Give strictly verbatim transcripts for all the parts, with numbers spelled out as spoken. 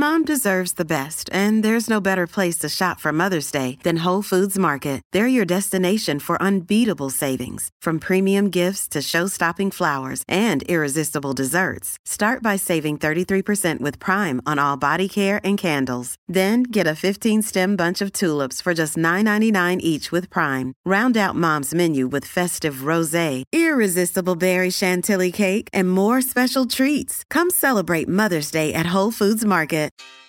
Mom deserves the best, and there's no better place to shop for Mother's Day than Whole Foods Market. They're your destination for unbeatable savings, from premium gifts to show-stopping flowers and irresistible desserts. Start by saving thirty-three percent with Prime on all body care and candles. Then get a fifteen-stem bunch of tulips for just nine ninety-nine each with Prime. Round out Mom's menu with festive rosé, irresistible berry chantilly cake, and more special treats. Come celebrate Mother's Day at Whole Foods Market.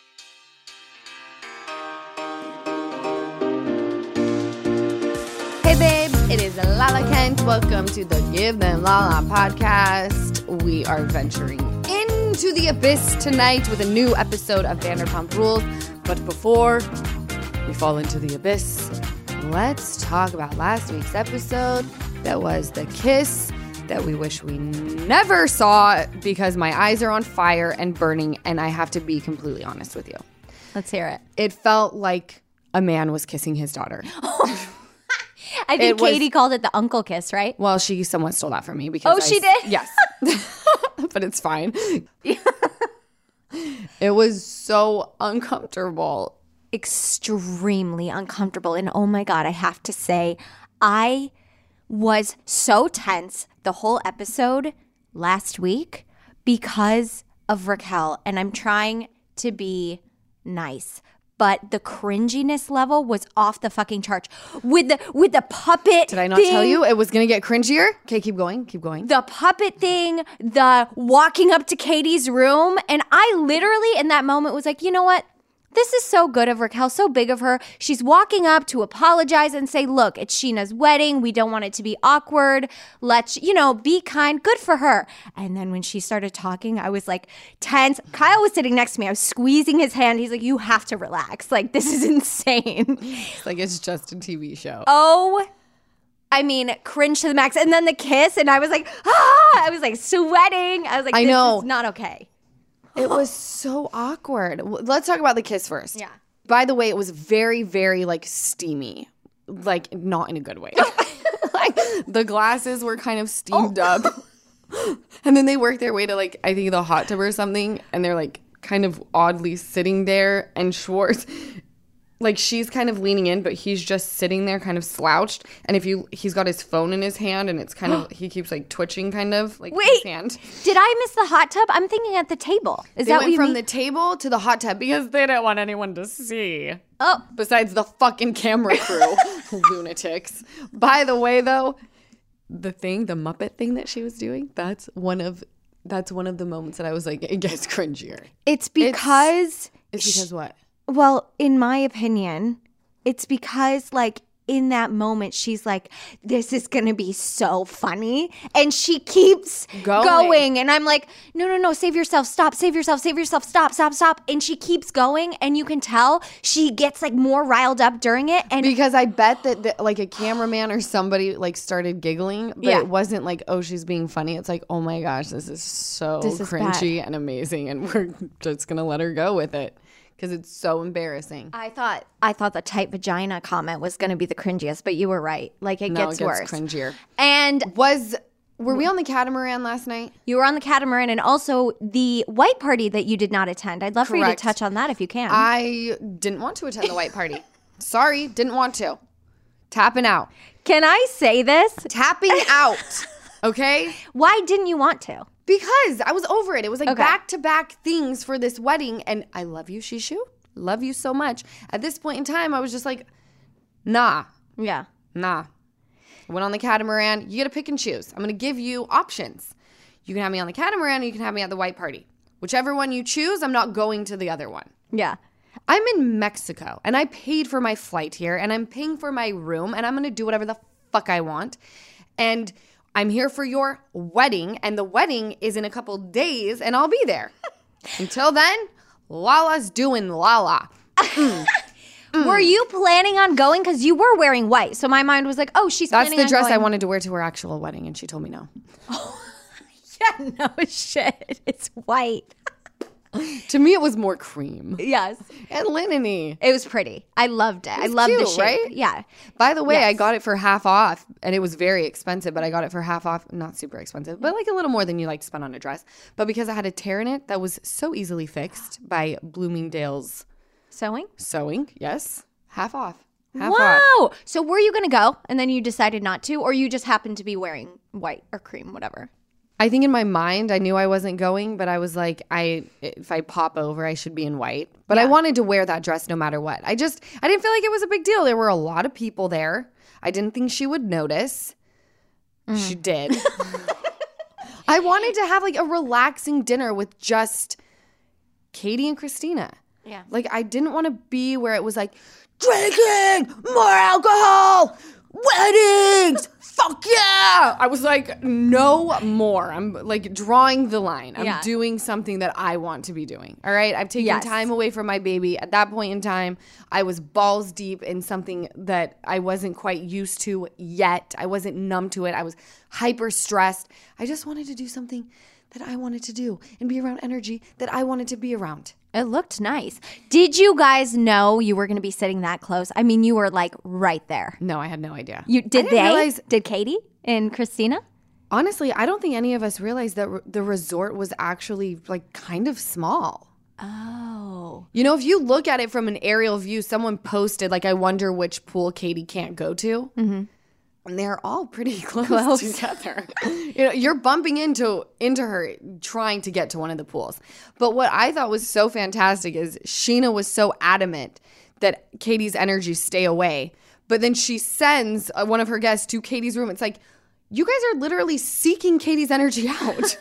Hey babes, it is Lala Kent. Welcome to the Give Them Lala podcast. We are venturing into the abyss tonight with a new episode of Vanderpump Rules. But before we fall into the abyss, let's talk about last week's episode that was the kiss that we wish we never saw because my eyes are on fire and burning, and I have to be completely honest with you. Let's hear it. It felt like a man was kissing his daughter. I think was, Katie called it the uncle kiss, right? Well, she somewhat stole that from me because Oh, I, she did? Yes. But it's fine. It was so uncomfortable. Extremely uncomfortable. And oh my God, I have to say, I was so tense the whole episode last week because of Raquel. And I'm trying to be nice. But the cringiness level was off the fucking chart. With the with the puppet Did I not thing, tell you it was going to get cringier? Okay, keep going, keep going. The puppet thing, the walking up to Katie's room. And I literally in that moment was like, you know what? This is so good of Raquel, so big of her. She's walking up to apologize and say, look, it's Sheena's wedding. We don't want it to be awkward. Let's, you know, be kind. Good for her. And then when she started talking, I was like tense. Kyle was sitting next to me. I was squeezing his hand. He's like, you have to relax. Like, this is insane. It's like it's just a T V show. Oh, I mean, cringe to the max. And then the kiss, and I was like, ah! I was like sweating. I was like, I this know. is not okay. It was so awkward. Let's talk about the kiss first. Yeah. By the way, it was very, very like steamy, like not in a good way. Like the glasses were kind of steamed Oh. up, and then they worked their way to like I think the hot tub or something, and they're like kind of oddly sitting there. And Schwartz, like she's kind of leaning in, but he's just sitting there, kind of slouched. And if you, he's got his phone in his hand, and it's kind of he keeps like twitching, kind of like Wait. his hand. Did I miss the hot tub? I'm thinking at the table. Is They that went what you from mean? the table to the hot tub because they didn't want anyone to see. Oh. Besides the fucking camera crew. Lunatics. By the way, though, the thing, the Muppet thing that she was doing, that's one of that's one of the moments that I was like, it gets cringier. It's because... It's because what? Well, in my opinion, it's because, like, in that moment, she's like, this is going to be so funny. And she keeps Going. going. And I'm like, no, no, no, save yourself. Stop, save yourself, save yourself. Stop, stop, stop. And she keeps going. And you can tell she gets, like, more riled up during it. And Because I bet that, that like a cameraman or somebody like started giggling, but Yeah. it wasn't like, oh, she's being funny. It's like, oh my gosh, this is so This is cringy and amazing, and we're just gonna let her go with it because it's so embarrassing. I thought I thought the tight vagina comment was going to be the cringiest, but you were right. Like, it No, gets it gets worse. cringier. And Was were we on the catamaran last night? you were on the catamaran and also the white party that you did not attend. I'd love for you Correct. to touch on that if you can. I didn't want to attend the white party. Sorry, didn't want to. Tapping out. Can I say this? Tapping out. Okay? Why didn't you want to? Because I was over it. It was like Okay. back-to-back things for this wedding. And I love you, Shishu. Love you so much. At this point in time, I was just like, nah, Yeah. nah. I went on the catamaran. You got to pick and choose. I'm going to give you options. You can have me on the catamaran, or you can have me at the white party. Whichever one you choose, I'm not going to the other one. Yeah. I'm in Mexico, and I paid for my flight here, and I'm paying for my room, and I'm going to do whatever the fuck I want. And I'm here for your wedding, and the wedding is in a couple days, and I'll be there. Until then, Lala's doing Lala. Mm. Were you planning on going? Because you were wearing white. So my mind was like, oh, she's That's planning the on dress going. I wanted to wear to her actual wedding, and she told me no. Yeah, no shit. It's white. To me, it was more cream Yes. and linen-y. It was pretty. I loved it. I was loved the cute, shape. right? Yeah. By the way, I Yes. got it for half off, and it was very expensive, but I got it for half off. Not super expensive, but like a little more than you like to spend on a dress. But because I had a tear in it that was so easily fixed by Bloomingdale's Sewing? Sewing, yes, half off. Half Wow. off. So were you going to go and then you decided not to, or you just happened to be wearing white or cream, whatever? I think in my mind, I knew I wasn't going, but I was like, I if I pop over, I should be in white. But I Yeah. wanted to wear that dress no matter what. I just, I didn't feel like it was a big deal. There were a lot of people there. I didn't think she would notice. She did. I wanted to have like a relaxing dinner with just Katie and Christina. Yeah. Like, I didn't want to be where it was like, drinking, more alcohol, weddings, fuck yeah. I was like, no more. I'm like drawing the line. I'm Yeah. doing something that I want to be doing. All right. I've taken Yes. time away from my baby. At that point in time, I was balls deep in something that I wasn't quite used to yet. I wasn't numb to it. I was hyper stressed. I just wanted to do something that I wanted to do and be around energy that I wanted to be around. It looked nice. Did you guys know you were going to be sitting that close? I mean, you were like right there. No, I had no idea. You I did didn't they? realize- Did Katie and Christina? Honestly, I don't think any of us realized that r- the resort was actually like kind of small. Oh. You know, if you look at it from an aerial view, someone posted like, I wonder which pool Katie can't go to. Mm-hmm. And they're all pretty close, Close. together. You know, you're bumping into into her trying to get to one of the pools. But what I thought was so fantastic is Sheena was so adamant that Katie's energy stay away. But then she sends uh, one of her guests to Katie's room. It's like, you guys are literally seeking Katie's energy out.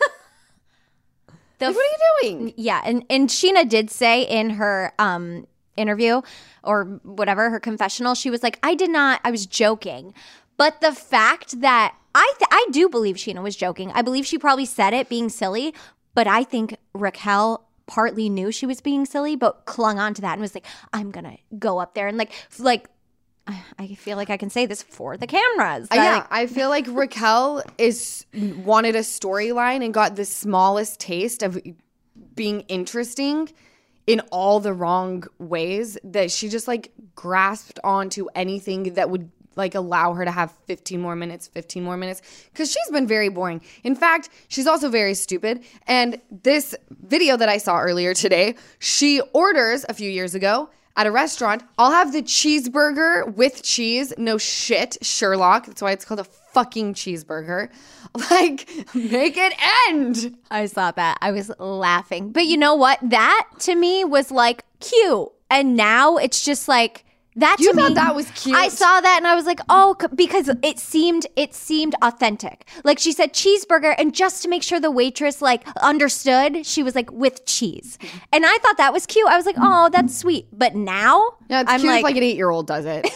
The Like, what are you doing? Yeah, and and Sheena did say in her um interview or whatever, her confessional, she was like, I did not, I was joking. But the fact that I th- I do believe Sheena was joking. I believe she probably said it being silly, but I think Raquel partly knew she was being silly, but clung on to that and was like, I'm gonna go up there and like f- like I I feel like I can say this for the cameras. Uh, That, yeah, like, I feel like Raquel is wanted a storyline and got the smallest taste of being interesting in all the wrong ways, that she just like grasped onto anything that would like allow her to have fifteen more minutes, fifteen more minutes, because she's been very boring. In fact, she's also very stupid. And this video that I saw earlier today, she orders a few years ago at a restaurant, I'll have the cheeseburger with cheese. No shit, Sherlock. That's why it's called a fucking cheeseburger. Like, make it end. I saw that. I was laughing. But you know what? That to me was like cute. And now it's just like that to You me. thought that was cute? I saw that and I was like, "Oh, c- because it seemed it seemed authentic." Like she said cheeseburger, and just to make sure the waitress like understood, she was like with cheese. And I thought that was cute. I was like, "Oh, that's sweet." But now Yeah, it's I'm cute like, if like an eight-year-old does it.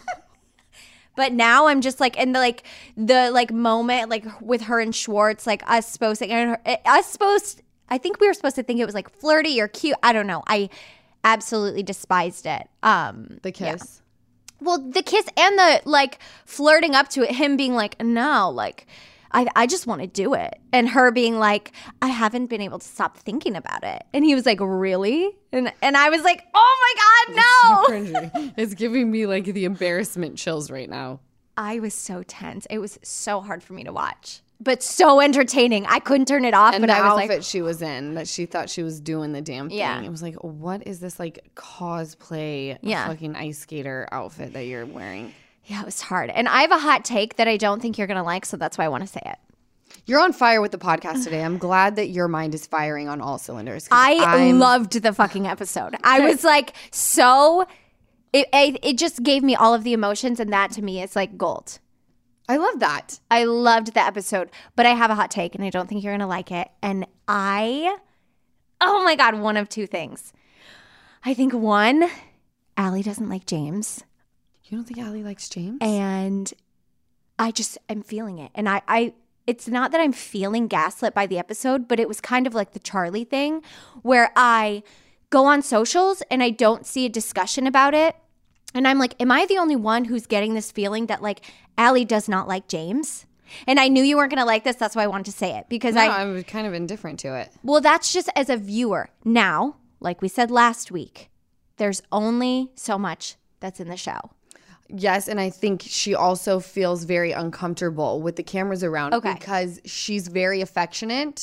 But now I'm just like in the like the like moment like with her and Schwartz, like us supposed to, and her, us supposed. I think we were supposed to think it was like flirty or cute. I don't know. I absolutely despised it. Um, The kiss. well, the kiss and the like flirting up to it, him being like, no, like I I just want to do it, and her being like, I haven't been able to stop thinking about it, and he was like, really, and and I was like, oh my god, no. Cringy. It's giving me like the embarrassment chills right now. I was so tense. It was so hard for me to watch, but so entertaining. I couldn't turn it off. And but the I was outfit like, she was in, that she thought she was doing the damn thing. Yeah. It was like, what is this like cosplay Yeah. fucking ice skater outfit that you're wearing? yeah, it was hard. And I have a hot take that I don't think you're gonna like, so that's why I want to say it. You're on fire with the podcast today. I'm glad that your mind is firing on all cylinders. 'cause I I'm- loved the fucking episode. I was like so. It, it it just gave me all of the emotions, and that to me is like gold. I love that. I loved the episode, but I have a hot take, and I don't think you're gonna like it. And I, oh my god, one of two things. I think one, Allie doesn't like James, You don't think Allie likes James? and I just am feeling it. And I, I, it's not that I'm feeling gaslit by the episode, but it was kind of like the Charlie thing, where I go on socials and I don't see a discussion about it. And I'm like, am I the only one who's getting this feeling that like Allie does not like James? And I knew you weren't going to like this. That's why I wanted to say it. Because no, I, I'm kind of indifferent to it. Well, that's just as a viewer. Now, like we said last week, there's only so much that's in the show. Yes, and I think she also feels very uncomfortable with the cameras around Okay. because she's very affectionate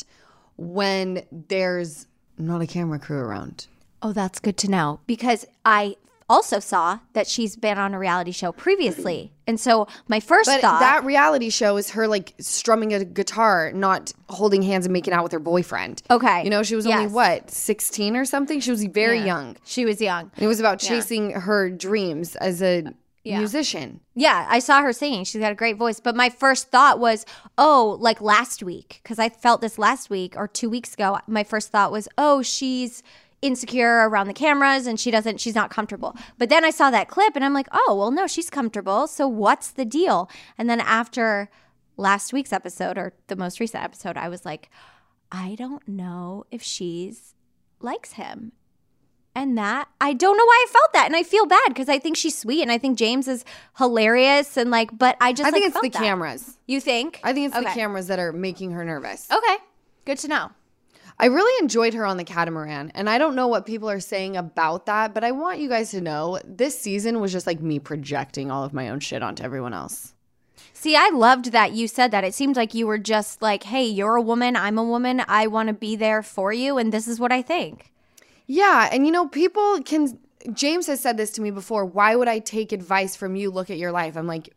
when there's not a camera crew around. Oh, that's good to know. Because I also saw that she's been on a reality show previously. And so my first But thought... that reality show is her like strumming a guitar, not holding hands and making out with her boyfriend. Okay. You know, she was only, Yes. what, sixteen or something? She was very Yeah. young. She was young. And it was about chasing her dreams as a Yeah. musician. Yeah, I saw her singing. She's got a great voice. But my first thought was, oh, like last week, because I felt this last week or two weeks ago. My first thought was, oh, she's insecure around the cameras and she doesn't, she's not comfortable. But then I saw that clip and I'm like, oh, well, no, she's comfortable. So what's the deal? And then after last week's episode or the most recent episode, I was like, I don't know if she's likes him. And that, I don't know why I felt that. And I feel bad because I think she's sweet and I think James is hilarious and like, but I just I think like, it's felt the that. cameras. You think? I think it's the Okay. cameras that are making her nervous. Okay. Good to know. I really enjoyed her on the catamaran, and I don't know what people are saying about that, but I want you guys to know this season was just like me projecting all of my own shit onto everyone else. See, I loved that you said that. It seemed like you were just like, hey, you're a woman, I'm a woman, I want to be there for you, and this is what I think. Yeah, and you know, people can, James has said this to me before, why would I take advice from you? Look at your life. I'm like,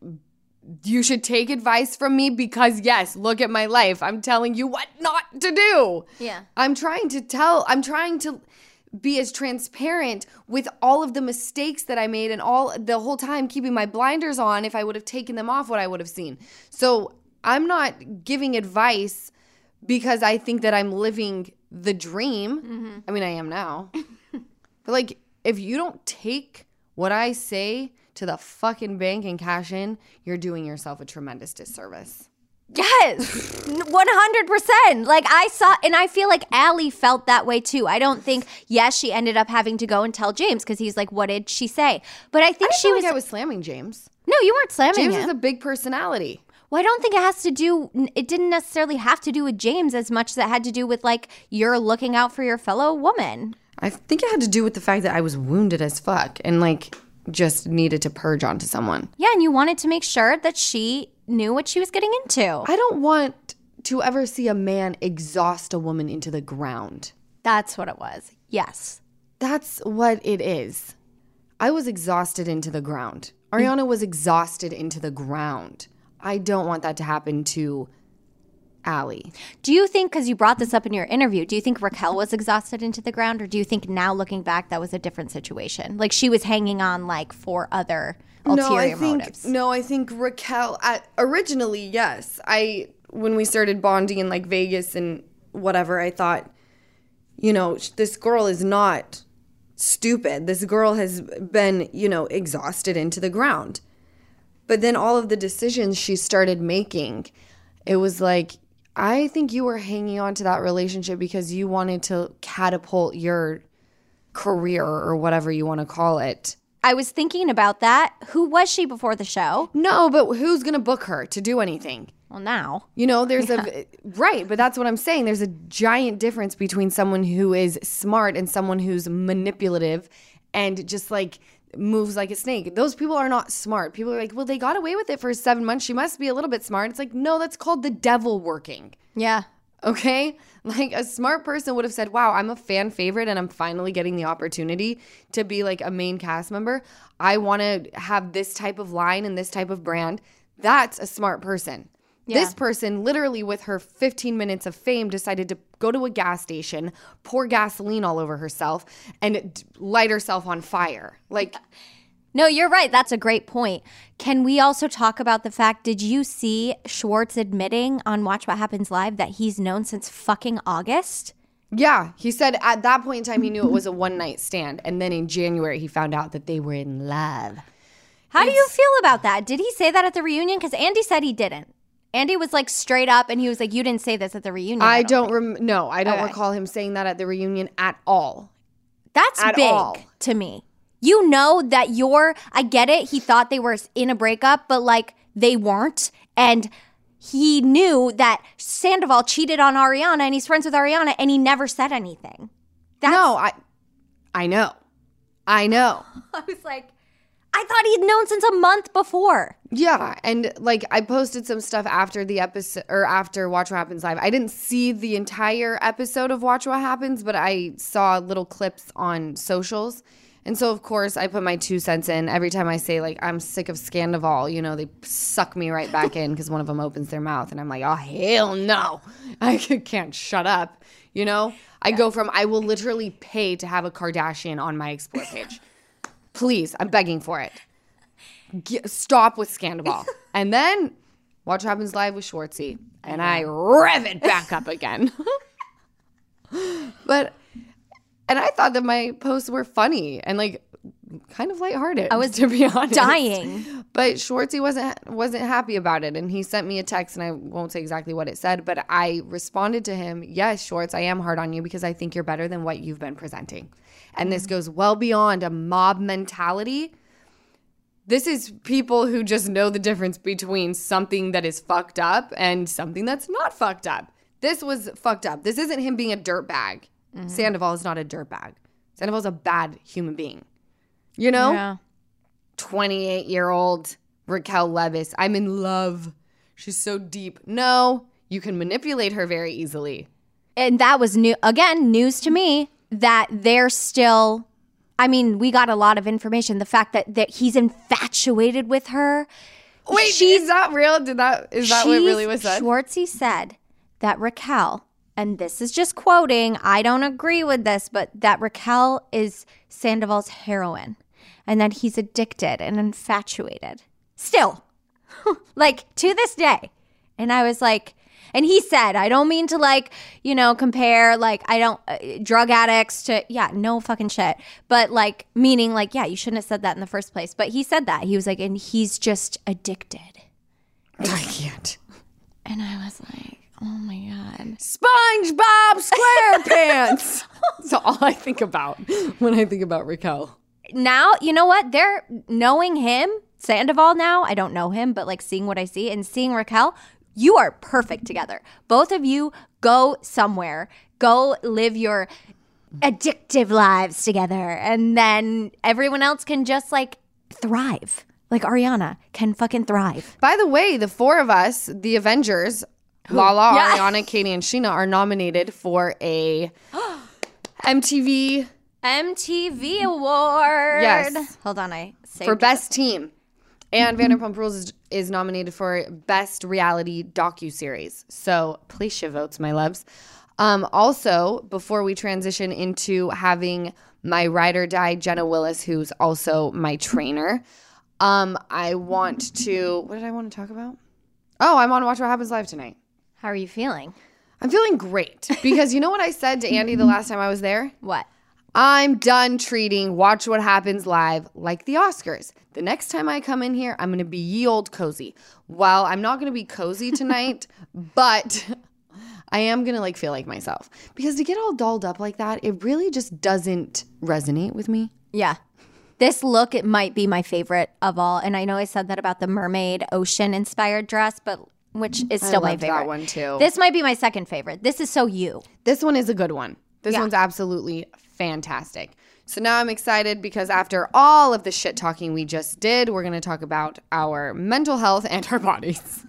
you should take advice from me because yes, look at my life. I'm telling you what not to do. Yeah. I'm trying to tell, I'm trying to be as transparent with all of the mistakes that I made and all the whole time keeping my blinders on. If I would have taken them off, what I would have seen. So I'm not giving advice because I think that I'm living the dream. Mm-hmm. I mean, I am now. But like, if you don't take what I say to the fucking bank and cash in, you're doing yourself a tremendous disservice. Yes, one hundred percent. Like I saw, and I feel like Allie felt that way too. I don't think, yes, she ended up having to go and tell James because he's like, what did she say? But I think I she feel was, like I was slamming James. no, you weren't slamming James him. is a big personality. Well, I don't think it has to do, it didn't necessarily have to do with James as much as it had to do with like, you're looking out for your fellow woman. I think it had to do with the fact that I was wounded as fuck and like just needed to purge onto someone. Yeah, and you wanted to make sure that she knew what she was getting into. I don't want to ever see a man exhaust a woman into the ground. That's what it was. Yes. That's what it is. I was exhausted into the ground. Ariana was exhausted into the ground. I don't want that to happen to Allie. Do you think, because you brought this up in your interview, do you think Raquel was exhausted into the ground, or do you think now looking back that was a different situation? Like she was hanging on like for other ulterior no, I think, motives? No, I think Raquel, at, originally, yes. I when we started bonding in like Vegas and whatever, I thought, you know, this girl is not stupid. This girl has been, you know, exhausted into the ground. But then all of the decisions she started making, it was like, I think you were hanging on to that relationship because you wanted to catapult your career or whatever you want to call it. I was thinking about that. Who was she before the show? No, but who's going to book her to do anything? Well, now. You know, there's a, right, but that's what I'm saying. There's a giant difference between someone who is smart and someone who's manipulative and just like moves like a snake. Those people are not smart. People are like, well, they got away with it for seven months. She must be a little bit smart. It's like, no, that's called the devil working. Yeah. Okay? Like a smart person would have said, wow, I'm a fan favorite and I'm finally getting the opportunity to be like a main cast member. I want to have this type of line and this type of brand. That's a smart person. Yeah. This person, literally with her fifteen minutes of fame, decided to go to a gas station, pour gasoline all over herself, and d- light herself on fire. Like, No, you're right. That's a great point. Can we also talk about the fact, did you see Schwartz admitting on Watch What Happens Live that he's known since fucking August? yeah, he said at that point in time he knew it was a one-night stand. And then in January he found out that they were in love. How do you feel about that? Did he say that at the reunion? Because Andy said he didn't. Andy was like straight up and he was like, you didn't say this at the reunion. I I don't, don't rem- no, I don't Okay. recall him saying that at the reunion at all. That's At big all. to me. You know that you're, I get it. He thought they were in a breakup, but like they weren't. And he knew that Sandoval cheated on Ariana and he's friends with Ariana and he never said anything. That's, no, I I know. I know. I was like, I thought he'd known since a month before. Yeah, and like I posted some stuff after the episode or after Watch What Happens Live. I didn't see the entire episode of Watch What Happens, but I saw little clips on socials. And so, of course, I put my two cents in. Every time I say, like, I'm sick of Scandival, you know, they suck me right back in because one of them opens their mouth. And I'm like, oh, hell no. I can't shut up, you know? I yeah. go from, I will literally pay to have a Kardashian on my Explore page. Please, I'm begging for it. Get, stop with Scandival. And then Watch What Happens Live with Schwartzy. And I rev it back up again. But... And I thought that my posts were funny and like kind of lighthearted. I was to be honest, dying. But Schwartzy wasn't wasn't happy about it, and he sent me a text, and I won't say exactly what it said, but I responded to him, "Yes, Schwartz, I am hard on you because I think you're better than what you've been presenting, and mm-hmm. this goes well beyond a mob mentality. This is people who just know the difference between something that is fucked up and something that's not fucked up. This was fucked up. This isn't him being a dirtbag." Mm-hmm. Sandoval is not a dirtbag. Sandoval's a bad human being. You know? Yeah. twenty-eight-year-old Raquel Leviss. I'm in love. She's so deep. No, you can manipulate her very easily. And that was new. Again, news to me that they're still, I mean, we got a lot of information. The fact that, that he's infatuated with her. Wait, she's, is that real? Did that, is that what really was said? Schwartzy said that Raquel... And this is just quoting, I don't agree with this, but that Raquel is Sandoval's heroine and that he's addicted and infatuated. Still, like to this day. And I was like, and he said, I don't mean to like, you know, compare like, I don't, uh, drug addicts to, yeah, no fucking shit. But like, meaning like, yeah, you shouldn't have said that in the first place. But he said that. He was like, and he's just addicted. I can't. And I was like, oh my God. SpongeBob SquarePants. That's all I think about when I think about Raquel. Now, you know what? They're knowing him, Sandoval now. I don't know him, but like seeing what I see and seeing Raquel, you are perfect together. Both of you go somewhere. Go live your addictive lives together. And then everyone else can just like thrive. Like Ariana can fucking thrive. By the way, the four of us, the Avengers... Lala, yeah. Ariana, Katie, and Sheena are nominated for a M T V M T V award. Yes. Hold on, I saved for it. Best Team. And Vanderpump Rules is, is nominated for Best Reality Docuseries. So place your votes, my loves. Um, also, before we transition into having my ride or die, Jenna Willis, who's also my trainer, um, I want to... What did I want to talk about? Oh, I'm on Watch What Happens Live tonight. How are you feeling? I'm feeling great because you know what I said to Andy the last time I was there? What? I'm done treating Watch What Happens Live like the Oscars. The next time I come in here, I'm going to be ye old cozy. Well, I'm not going to be cozy tonight, but I am going to like feel like myself. Because to get all dolled up like that, it really just doesn't resonate with me. Yeah. This look, it might be my favorite of all. And I know I said that about the mermaid ocean-inspired dress, but which is still my favorite. I love that one, too. This might be my second favorite. This is so you. This one is a good one. This yeah. one's absolutely fantastic. So now I'm excited because after all of the shit talking we just did, we're going to talk about our mental health and our bodies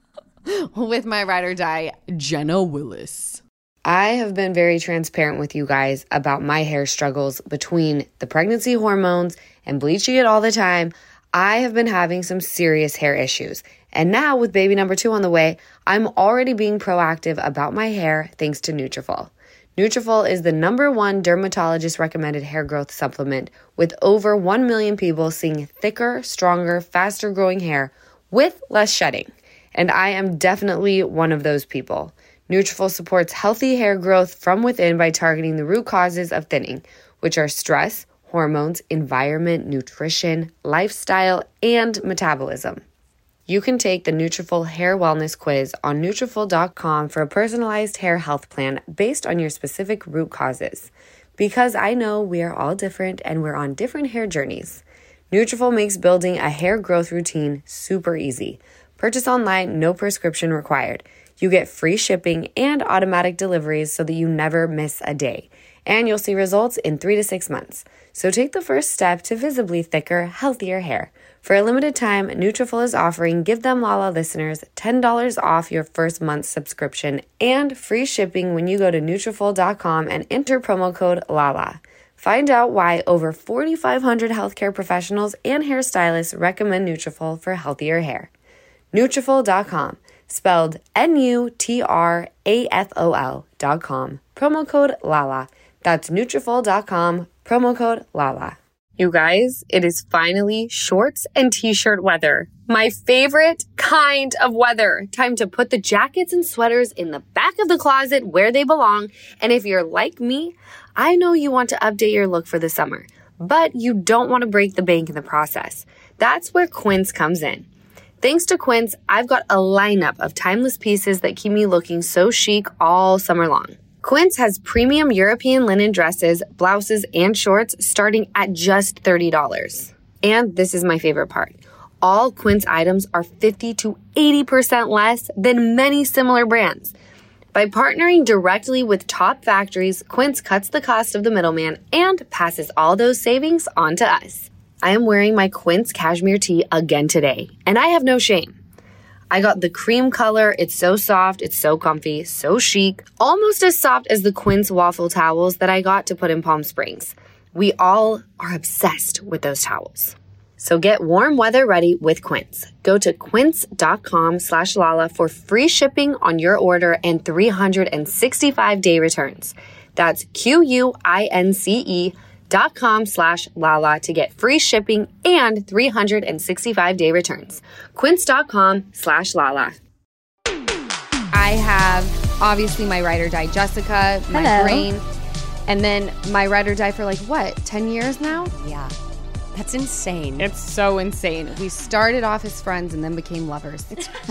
with my ride or die, Jenna Willis. I have been very transparent with you guys about my hair struggles between the pregnancy hormones and bleaching it all the time. I have been having some serious hair issues. And now with baby number two on the way, I'm already being proactive about my hair thanks to Nutrafol. Nutrafol is the number one dermatologist recommended hair growth supplement with over one million people seeing thicker, stronger, faster growing hair with less shedding. And I am definitely one of those people. Nutrafol supports healthy hair growth from within by targeting the root causes of thinning, which are stress, hormones, environment, nutrition, lifestyle, and metabolism. You can take the Nutrafol Hair Wellness Quiz on Nutrafol dot com for a personalized hair health plan based on your specific root causes. Because I know we are all different and we're on different hair journeys. Nutrafol makes building a hair growth routine super easy. Purchase online, no prescription required. You get free shipping and automatic deliveries so that you never miss a day. And you'll see results in three to six months. So take the first step to visibly thicker, healthier hair. For a limited time, Nutrafol is offering Give Them Lala listeners ten dollars off your first month's subscription and free shipping when you go to Nutrafol dot com and enter promo code LALA. Find out why over forty-five hundred healthcare professionals and hairstylists recommend Nutrafol for healthier hair. Nutrafol dot com, spelled N U T R A F O L dot com, promo code LALA. That's Nutrafol dot com, promo code LALA. You guys, it is finally shorts and t-shirt weather. My favorite kind of weather. Time to put the jackets and sweaters in the back of the closet where they belong. And if you're like me, I know you want to update your look for the summer, but you don't want to break the bank in the process. That's where Quince comes in. Thanks to Quince, I've got a lineup of timeless pieces that keep me looking so chic all summer long. Quince has premium European linen dresses, blouses, and shorts starting at just thirty dollars. And this is my favorite part. All Quince items are fifty to eighty percent less than many similar brands. By partnering directly with top factories, Quince cuts the cost of the middleman and passes all those savings on to us. I am wearing my Quince cashmere tee again today, and I have no shame. I got the cream color. It's so soft, it's so comfy, so chic, almost as soft as the Quince waffle towels that I got to put in Palm Springs. We all are obsessed with those towels. So get warm weather ready with Quince. Go to quince dot com slash Lala for free shipping on your order and three hundred sixty-five day returns. That's Q-U-I-N-C-E dot com slash Lala to get free shipping and three hundred sixty-five day returns. Quince dot com slash Lala. I have obviously my ride or die Jessica, my Hello. brain, and then my ride or die for like what, ten years now? Yeah. That's insane. It's so insane. We started off as friends and then became lovers.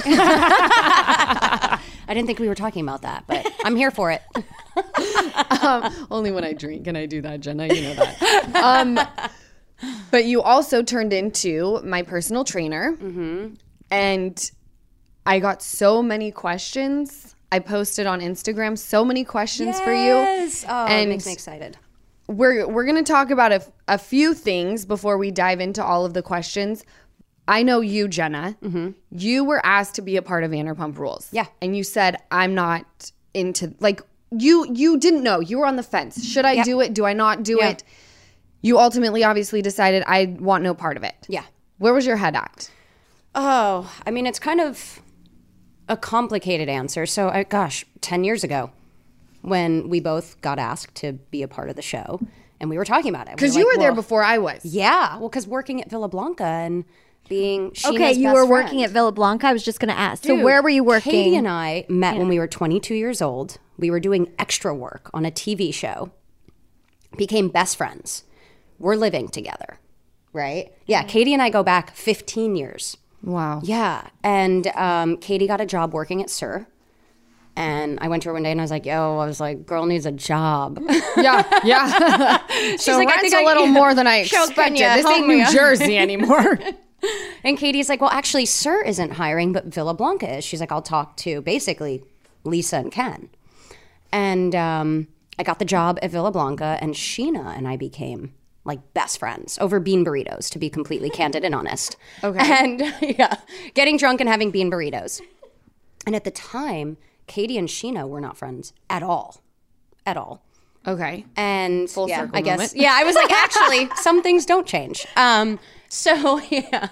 I didn't think we were talking about that, but I'm here for it. um, only when I drink and I do that, Jenna. You know that. Um, but you also turned into my personal trainer. Mm-hmm. And I got so many questions. I posted on Instagram so many questions yes. for you. Yes. Oh, and it makes me excited. We're, we're going to talk about a, a few things before we dive into all of the questions. I know you, Jenna. Mm-hmm. You were asked to be a part of Vanderpump Rules. Yeah. And you said, I'm not into, like, you you didn't know. You were on the fence. Should I Yeah. do it? Do I not do Yeah. it? You ultimately obviously decided I want no part of it. Yeah. Where was your head at? Oh, I mean, it's kind of a complicated answer. So, uh, gosh, ten years ago when we both got asked to be a part of the show and we were talking about it. Because we you were like, were there well, before I was. Yeah. Well, because working at Villa Blanca and being Sheena's Okay, you best were friend. working at Villa Blanca. I was just going to ask. Dude, so where were you working? Katie and I met when we were twenty-two years old. We were doing extra work on a T V show. Became best friends. We're living together, right? Yeah, Katie and I go back fifteen years. Wow. Yeah, and um, Katie got a job working at Sir. And I went to her one day and I was like, yo, I was like, girl needs a job. Yeah, yeah. so like, I rent's think a I- little more than I Show expected. Kenya, This help ain't me New out. Jersey anymore. And Katie's like, well, actually, Sir isn't hiring, but Villa Blanca is. She's like, I'll talk to basically Lisa and Ken. And um, I got the job at Villa Blanca, and Sheena and I became like best friends over bean burritos, to be completely candid and honest. Okay. And yeah, getting drunk and having bean burritos. And at the time, Katie and Sheena were not friends at all, at all. Okay. And Full yeah, circle I guess, moment. yeah, I was like, actually, some things don't change. Um, so yeah.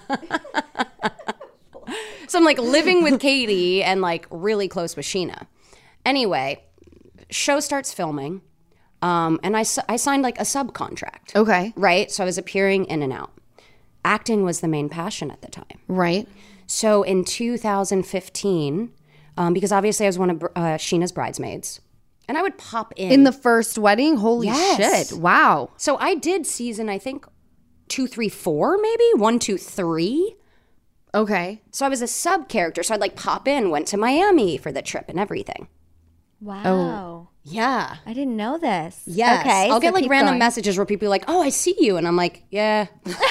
So I'm like living with Katie and like really close with Sheena. Anyway, show starts filming. Um, and I, s- I signed like a subcontract. Okay. Right? So I was appearing in and out. Acting was the main passion at the time. Right. So in two thousand fifteen, um, because obviously I was one of uh, Sheena's bridesmaids, and I would pop in. In the first wedding? Holy Yes. shit. Wow. So I did season, I think, two, three, four, maybe? One, two, three. Okay. So I was a sub character. So I'd like pop in, went to Miami for the trip and everything. Wow. Yeah. I didn't know this. Yes. Okay. I'll so get like keep random going. messages where people are like, oh, I see you. And I'm like, yeah.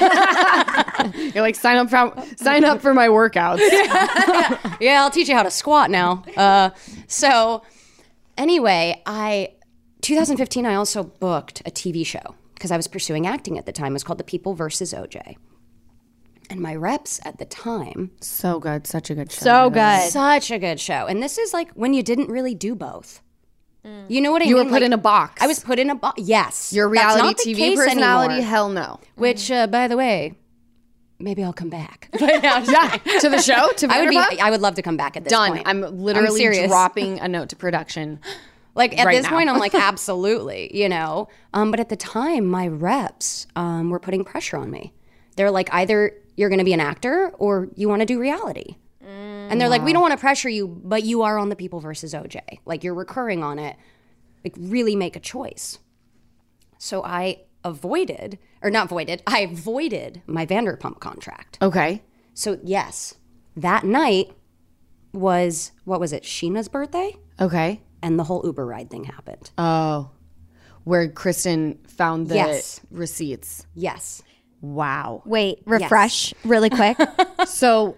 You're like, sign up for sign up for my workouts. Yeah, I'll teach you how to squat now. Uh, so anyway, I, twenty fifteen, I also booked a T V show because I was pursuing acting at the time. It was called The People versus O J. And my reps at the time, So good. Such a good show. So good. such a good show. And this is like when you didn't really do both. You know what I You mean? were put Like, in a box. I was put in a box. Yes. Your That's reality not the T V case personality? anymore. Hell no. Which, uh, by the way, maybe I'll come back. Yeah. To the show? To I would be. Vanderpump? I would love to come back at this Done. point. I'm literally serious. dropping a note to production. Like at right this now. point, I'm like, absolutely, you know. Um, but at the time, my reps um, were putting pressure on me. They're like, either you're going to be an actor or you want to do reality. Mm, and they're wow. like, we don't want to pressure you, but you are on The People versus O J. Like you're recurring on it. Like really make a choice. So I avoided, or not voided, I voided my Vanderpump contract. Okay. So yes, that night was, what was it, Sheena's birthday? Okay. And the whole Uber ride thing happened. Oh. Where Kristen found the Yes. receipts. Yes. Wow. Wait, refresh really quick. So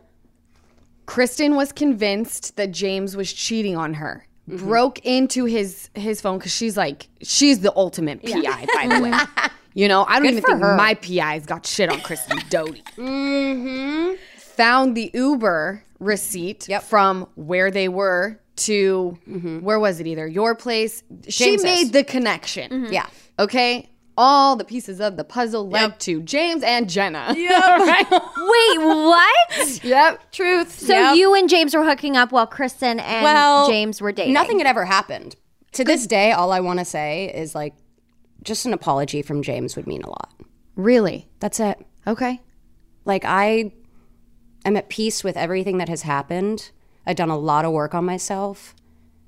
Kristen was convinced that James was cheating on her. Mm-hmm. Broke into his his phone because she's like, she's the ultimate P I, yeah. by the way. You know, I don't Good even for think her. my P I's got shit on Kristen Doty. Mm-hmm. Found the Uber receipt Yep. from where they were to, mm-hmm. where was it either? Your place. She James's. made the connection. Mm-hmm. Yeah. Okay? All the pieces of the puzzle led Yep. to James and Jenna. Yeah. Right? Wait, what? Yep. Truth. So Yep. you and James were hooking up while Kristen and well, James were dating. Nothing had ever happened. To this day, all I want to say is like, just an apology from James would mean a lot. Really? That's it. Okay. Like I am at peace with everything that has happened. I've done a lot of work on myself.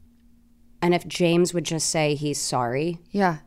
And if James would just say he's sorry, Yeah.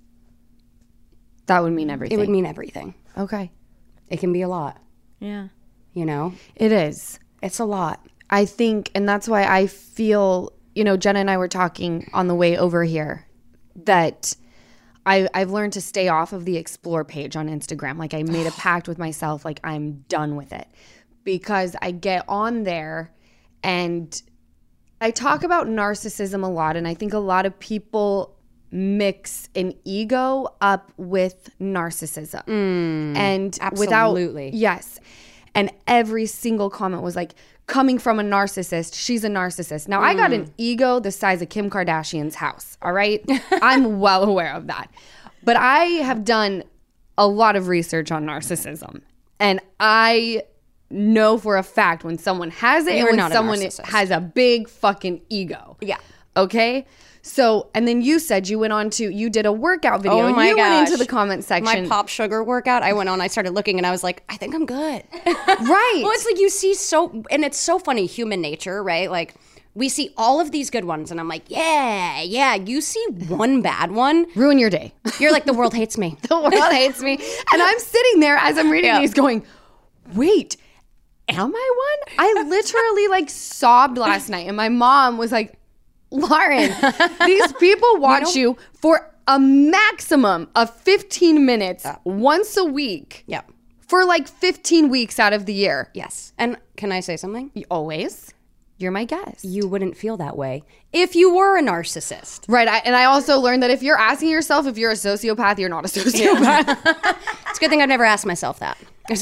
That would mean everything. it would mean everything. Okay. It can be a lot, Yeah. you know? It is. It's a lot. I think, and that's why I feel, you know, Jenna and I were talking on the way over here that I, I've learned to stay off of the explore page on Instagram. Like I made a pact with myself, like I'm done with it. Because I get on there and I talk about narcissism a lot. And I think a lot of people mix an ego up with narcissism. Mm, and absolutely. without, yes. And every single comment was like, coming from a narcissist, she's a narcissist. Now, mm. I got an ego the size of Kim Kardashian's house, all right? I'm well aware of that. But I have done a lot of research on narcissism. And I know for a fact when someone has it You're and when not a someone narcissist. has a big fucking ego. Yeah. Okay? So, and then you said you went on to, you did a workout video Oh and my you went into gosh. the comment section. My pop sugar workout, I went on, I started looking and I was like, I think I'm good. Right. Well, it's like you see so, and it's so funny, human nature, right? Like we see all of these good ones and I'm like, yeah, yeah. You see one bad one, Ruin your day. you're like, the world hates me. The world hates me. And I'm sitting there as I'm reading Yeah. these going, wait, am I one? I literally like sobbed last night and my mom was like, Lauren, these people watch you, for a maximum of fifteen minutes once a week Yeah. for like fifteen weeks out of the year. Yes. And can I say something? Always. You're my guest. You wouldn't feel that way if you were a narcissist. Right. I, and I also learned that if you're asking yourself if you're a sociopath, you're not a sociopath. It's a good thing I've never asked myself that.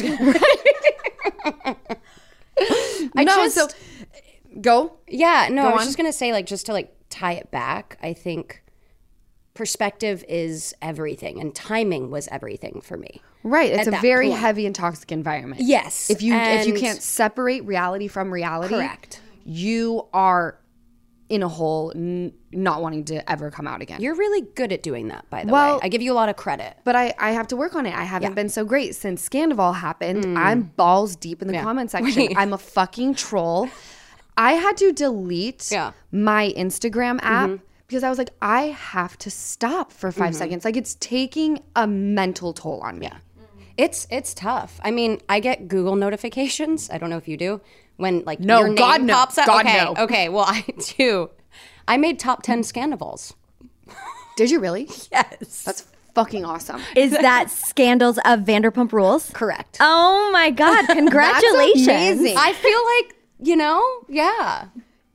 I no, just, so go. yeah, no, Go I was on. just going to say, like, just to like tie it back, I think perspective is everything and timing was everything for me. Right. It's At a that very point. heavy and toxic environment. Yes. If you if you and- can't separate reality from reality, Correct. you are in a hole, n- not wanting to ever come out again. You're really good at doing that, by the Well- way. I give you a lot of credit. But I, I have to work on it. I haven't Yeah. been so great since Scandival happened. I'm balls deep in the Yeah. comment section. Right. I'm a fucking troll. I had to delete Yeah. my Instagram app because I was like, I have to stop for 5 seconds. Like it's taking a mental toll on me. It's it's tough. I mean, I get Google notifications. I don't know if you do. When like No, your name God, no. pops up. God, okay, no. okay. Well, I do. I made top ten Scandivals. Did you really? Yes. That's fucking awesome. Is that Scandals of Vanderpump Rules? Correct. Oh my God, congratulations. That's amazing. I feel like, you know, yeah.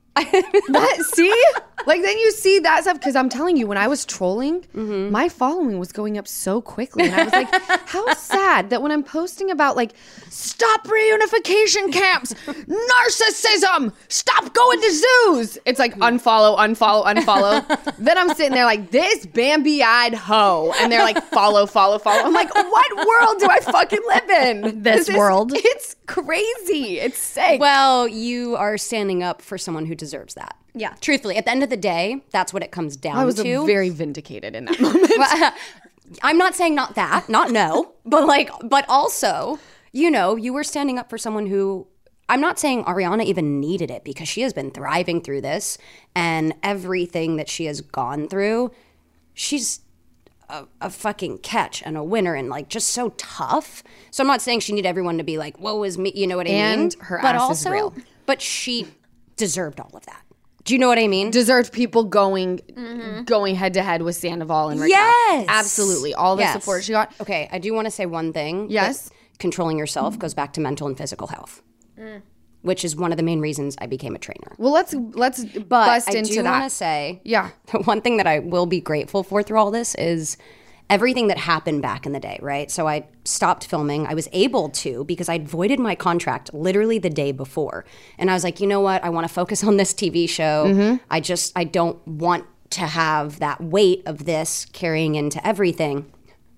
That, see? Like, then you see that stuff. Because I'm telling you, when I was trolling, mm-hmm. my following was going up so quickly. And I was like, how sad that when I'm posting about, like, stop reunification camps, narcissism, stop going to zoos, it's like unfollow, unfollow, unfollow. Then I'm sitting there like, this Bambi-eyed hoe. And they're like, follow, follow, follow. I'm like, what world do I fucking live in? This is, world. It's crazy. It's sick. Well, you are standing up for someone who deserves that. Yeah. Truthfully, at the end of the day, that's what it comes down I was to. very vindicated in that moment. Well, I'm not saying not that, not no, but like, but also, you know, you were standing up for someone who, I'm not saying Ariana even needed it because she has been thriving through this and everything that she has gone through. She's a, a fucking catch and a winner and like just so tough. So I'm not saying she needed everyone to be like, woe is me, you know what I and mean? her but ass also, is real. But she deserved all of that. Do you know what I mean? Deserved people going mm-hmm. going head to head with Sandoval and Raquel. Yes. Absolutely. All the Yes. support she got. Okay, I do want to say one thing. Yes. Controlling yourself goes back to mental and physical health, mm. which is one of the main reasons I became a trainer. Well, let's let's But bust I into do that. want to say, Yeah. the one thing that I will be grateful for through all this is everything that happened back in the day, right? So I stopped filming. I was able to because I'd voided my contract literally the day before. And I was like, you know what? I want to focus on this T V show. Mm-hmm. I just, I don't want to have that weight of this carrying into everything.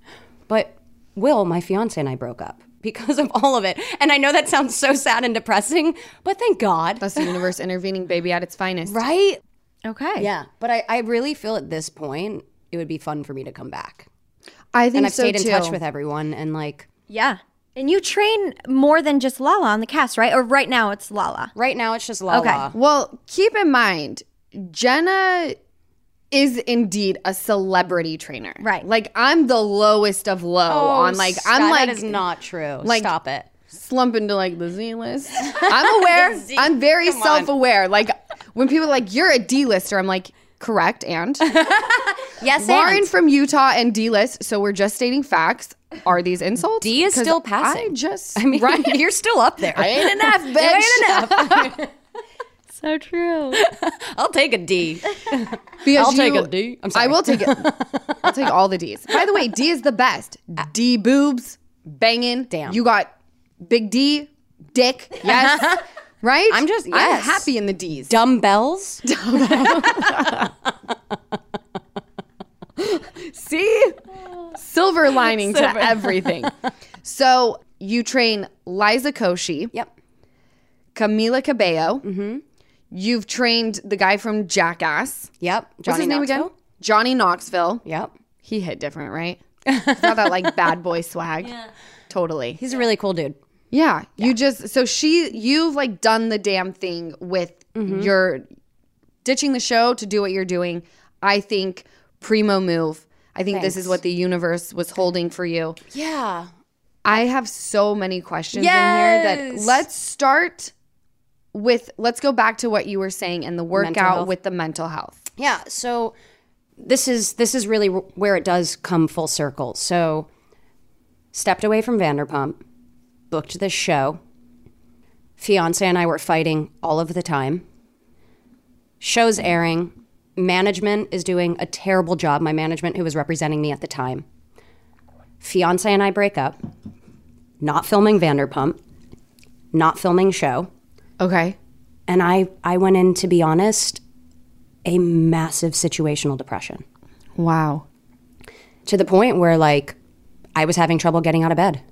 But Will, my fiance, and I broke up because of all of it. And I know that sounds so sad and depressing, but thank God. That's the universe intervening, baby, at its finest. Right? Okay. Yeah. But I, I really feel at this point, it would be fun for me to come back. I think And I've so stayed too. in touch with everyone and like, Yeah. And you train more than just Lala on the cast, right? Or right now it's Lala. right now it's just Lala. Okay. Well, keep in mind, Jenna is indeed a celebrity trainer. Right. Like, I'm the lowest of low on like I'm Scott, like that is not true. like- Stop it. slumping to like the Z list. I'm aware. Z, I'm very come on. self-aware. Like when people are like, you're a D-lister, I'm like, correct, and Yes, Lauren and from Utah and D-list, so we're just stating facts. Are these insults? D is 'Cause still passing. I just I mean, right. you're still up there. I ain't enough, bitch. You ain't enough. So true. I'll take a D. Because I'll take you- a D. I'm sorry. I will take it. I'll take all the D's. By the way, D is the best. D boobs, banging. Damn. You got big D, dick. Yes. Right? I'm just- I'm yes. happy in the D's. Dumbbells. See? Silver lining to everything. So you train Liza Koshy, Yep. Camila Cabello. Mm-hmm. You've trained the guy from Jackass. Yep. What's Johnny his name Knoxville. again? Johnny Knoxville. Yep. He hit different, right? He's got that like bad boy swag. Yeah. Totally. He's a really cool dude. Yeah, you just so she you've like done the damn thing with your ditching the show to do what you're doing. I think primo move. I think this is Thanks. what the universe was holding for you. Yeah. I have so many questions in here that Yes. let's start with let's go back to what you were saying and the workout health. with the mental health. Yeah, so this is this is really where it does come full circle. So stepped away from Vanderpump, booked this show. Fiance and I were fighting all of the time. Show's airing. Management is doing a terrible job. My management, who was representing me at the time. Fiance and I break up. Not filming Vanderpump. Not filming show. Okay. And I, I went in, to be honest, a massive situational depression. Wow. To the point where, like, I was having trouble getting out of bed.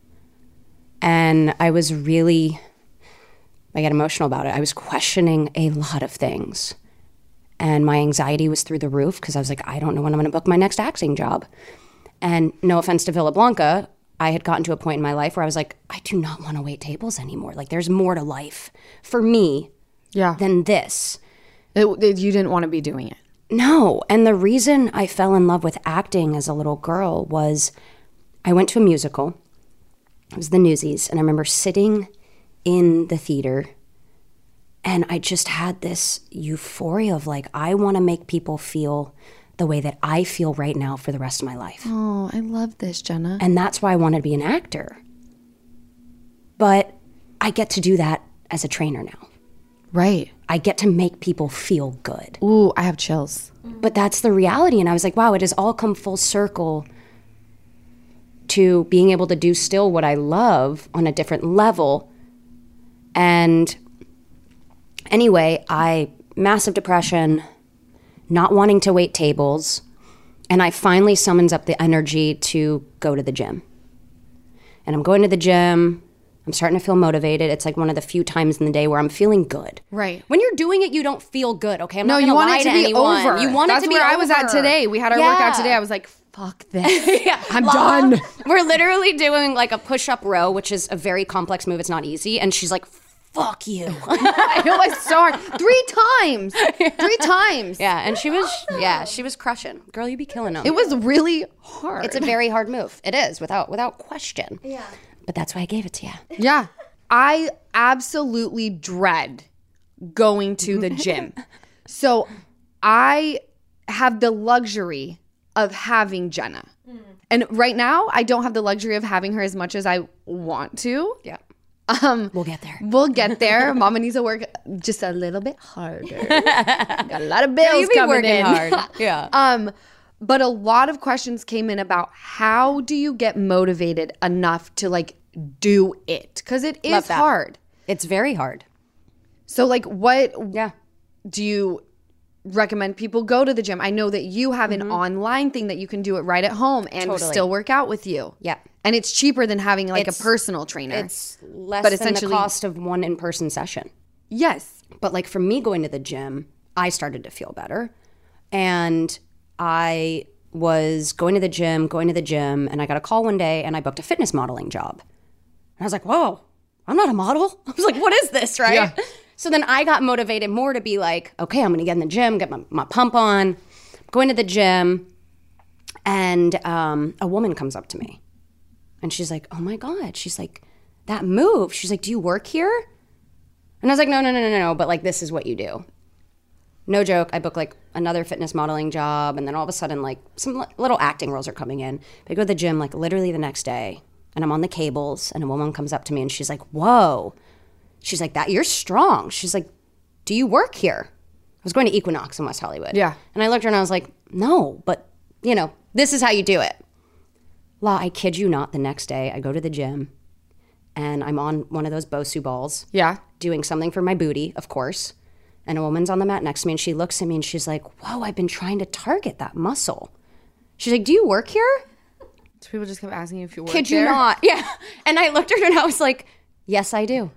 And I was really, I get emotional about it. I was questioning a lot of things. And my anxiety was through the roof because I was like, I don't know when I'm going to book my next acting job. And no offense to Villa Blanca, I had gotten to a point in my life where I was like, I do not want to wait tables anymore. Like, there's more to life for me Yeah. than this. It, it- you didn't want to be doing it. No. And the reason I fell in love with acting as a little girl was I went to a musical. It was the Newsies. And I remember sitting in the theater and I just had this euphoria of like, I want to make people feel the way that I feel right now for the rest of my life. Oh, I love this, Jenna. And that's why I wanted to be an actor. But I get to do that as a trainer now. Right. I get to make people feel good. Ooh, I have chills. But that's the reality. And I was like, wow, it has all come full circle to being able to do still what I love on a different level. And anyway, I, massive depression, not wanting to wait tables. And I finally summons up the energy to go to the gym. And I'm going to the gym. I'm starting to feel motivated. It's like one of the few times in the day where I'm feeling good. Right. When you're doing it, you don't feel good, okay? I'm No, not you gonna want lie it to to be anyone. over. You want That's it to be where over. I was at today. We had our Yeah. workout today. I was like, fuck this. Yeah. I'm Lala, done. We're literally doing like a push-up row, which is a very complex move. It's not easy. And she's like, fuck you. It was so hard. Three times. Three times. Yeah, and she was, yeah, she was crushing. Girl, you be killing them. It was really hard. It's a very hard move. It is, without without question. Yeah. But that's why I gave it to you. Yeah. I absolutely dread going to the gym. So I have the luxury of having Jenna. Mm. And right now, I don't have the luxury of having her as much as I want to. Yeah. Um, We'll get there. We'll get there. Mama needs to work just a little bit harder. Got a lot of bills you be coming working in. hard. Yeah. Um, but a lot of questions came in about how do you get motivated enough to like do it? Because it is Love that. hard. It's very hard. So like what Yeah. do you recommend people go to the gym? I know that you have an online thing that you can do it right at home and Totally. still work out with you. Yeah. And it's cheaper than having like It's- a personal trainer. It's less But than the essentially- cost of one in-person session. Yes. But like for me going to the gym, I started to feel better. And I was going to the gym, going to the gym, and I got a call one day and I booked a fitness modeling job. And I was like, whoa, I'm not a model. I was like, what is this, right? Yeah. So then I got motivated more to be like, okay, I'm going to get in the gym, get my, my pump on, going to the gym. And um, a woman comes up to me and she's like, oh my God. She's like, that move. She's like, do you work here? And I was like, no, no, no, no, no. But like, this is what you do. No joke. I book like another fitness modeling job. And then all of a sudden, like some li- little acting roles are coming in. I go to the gym like literally the next day and I'm on the cables and a woman comes up to me and she's like, whoa. She's like, that you're strong. She's like, do you work here? I was going to Equinox in West Hollywood. Yeah. And I looked at her and I was like, no, but you know, this is how you do it. La, I kid you not, the next day I go to the gym and I'm on one of those Bosu balls. Yeah. Doing something for my booty, of course. And a woman's on the mat next to me and she looks at me and she's like, whoa, I've been trying to target that muscle. She's like, do you work here? So people just kept asking you if you work Kid you there. not. Yeah. And I looked at her and I was like, yes, I do.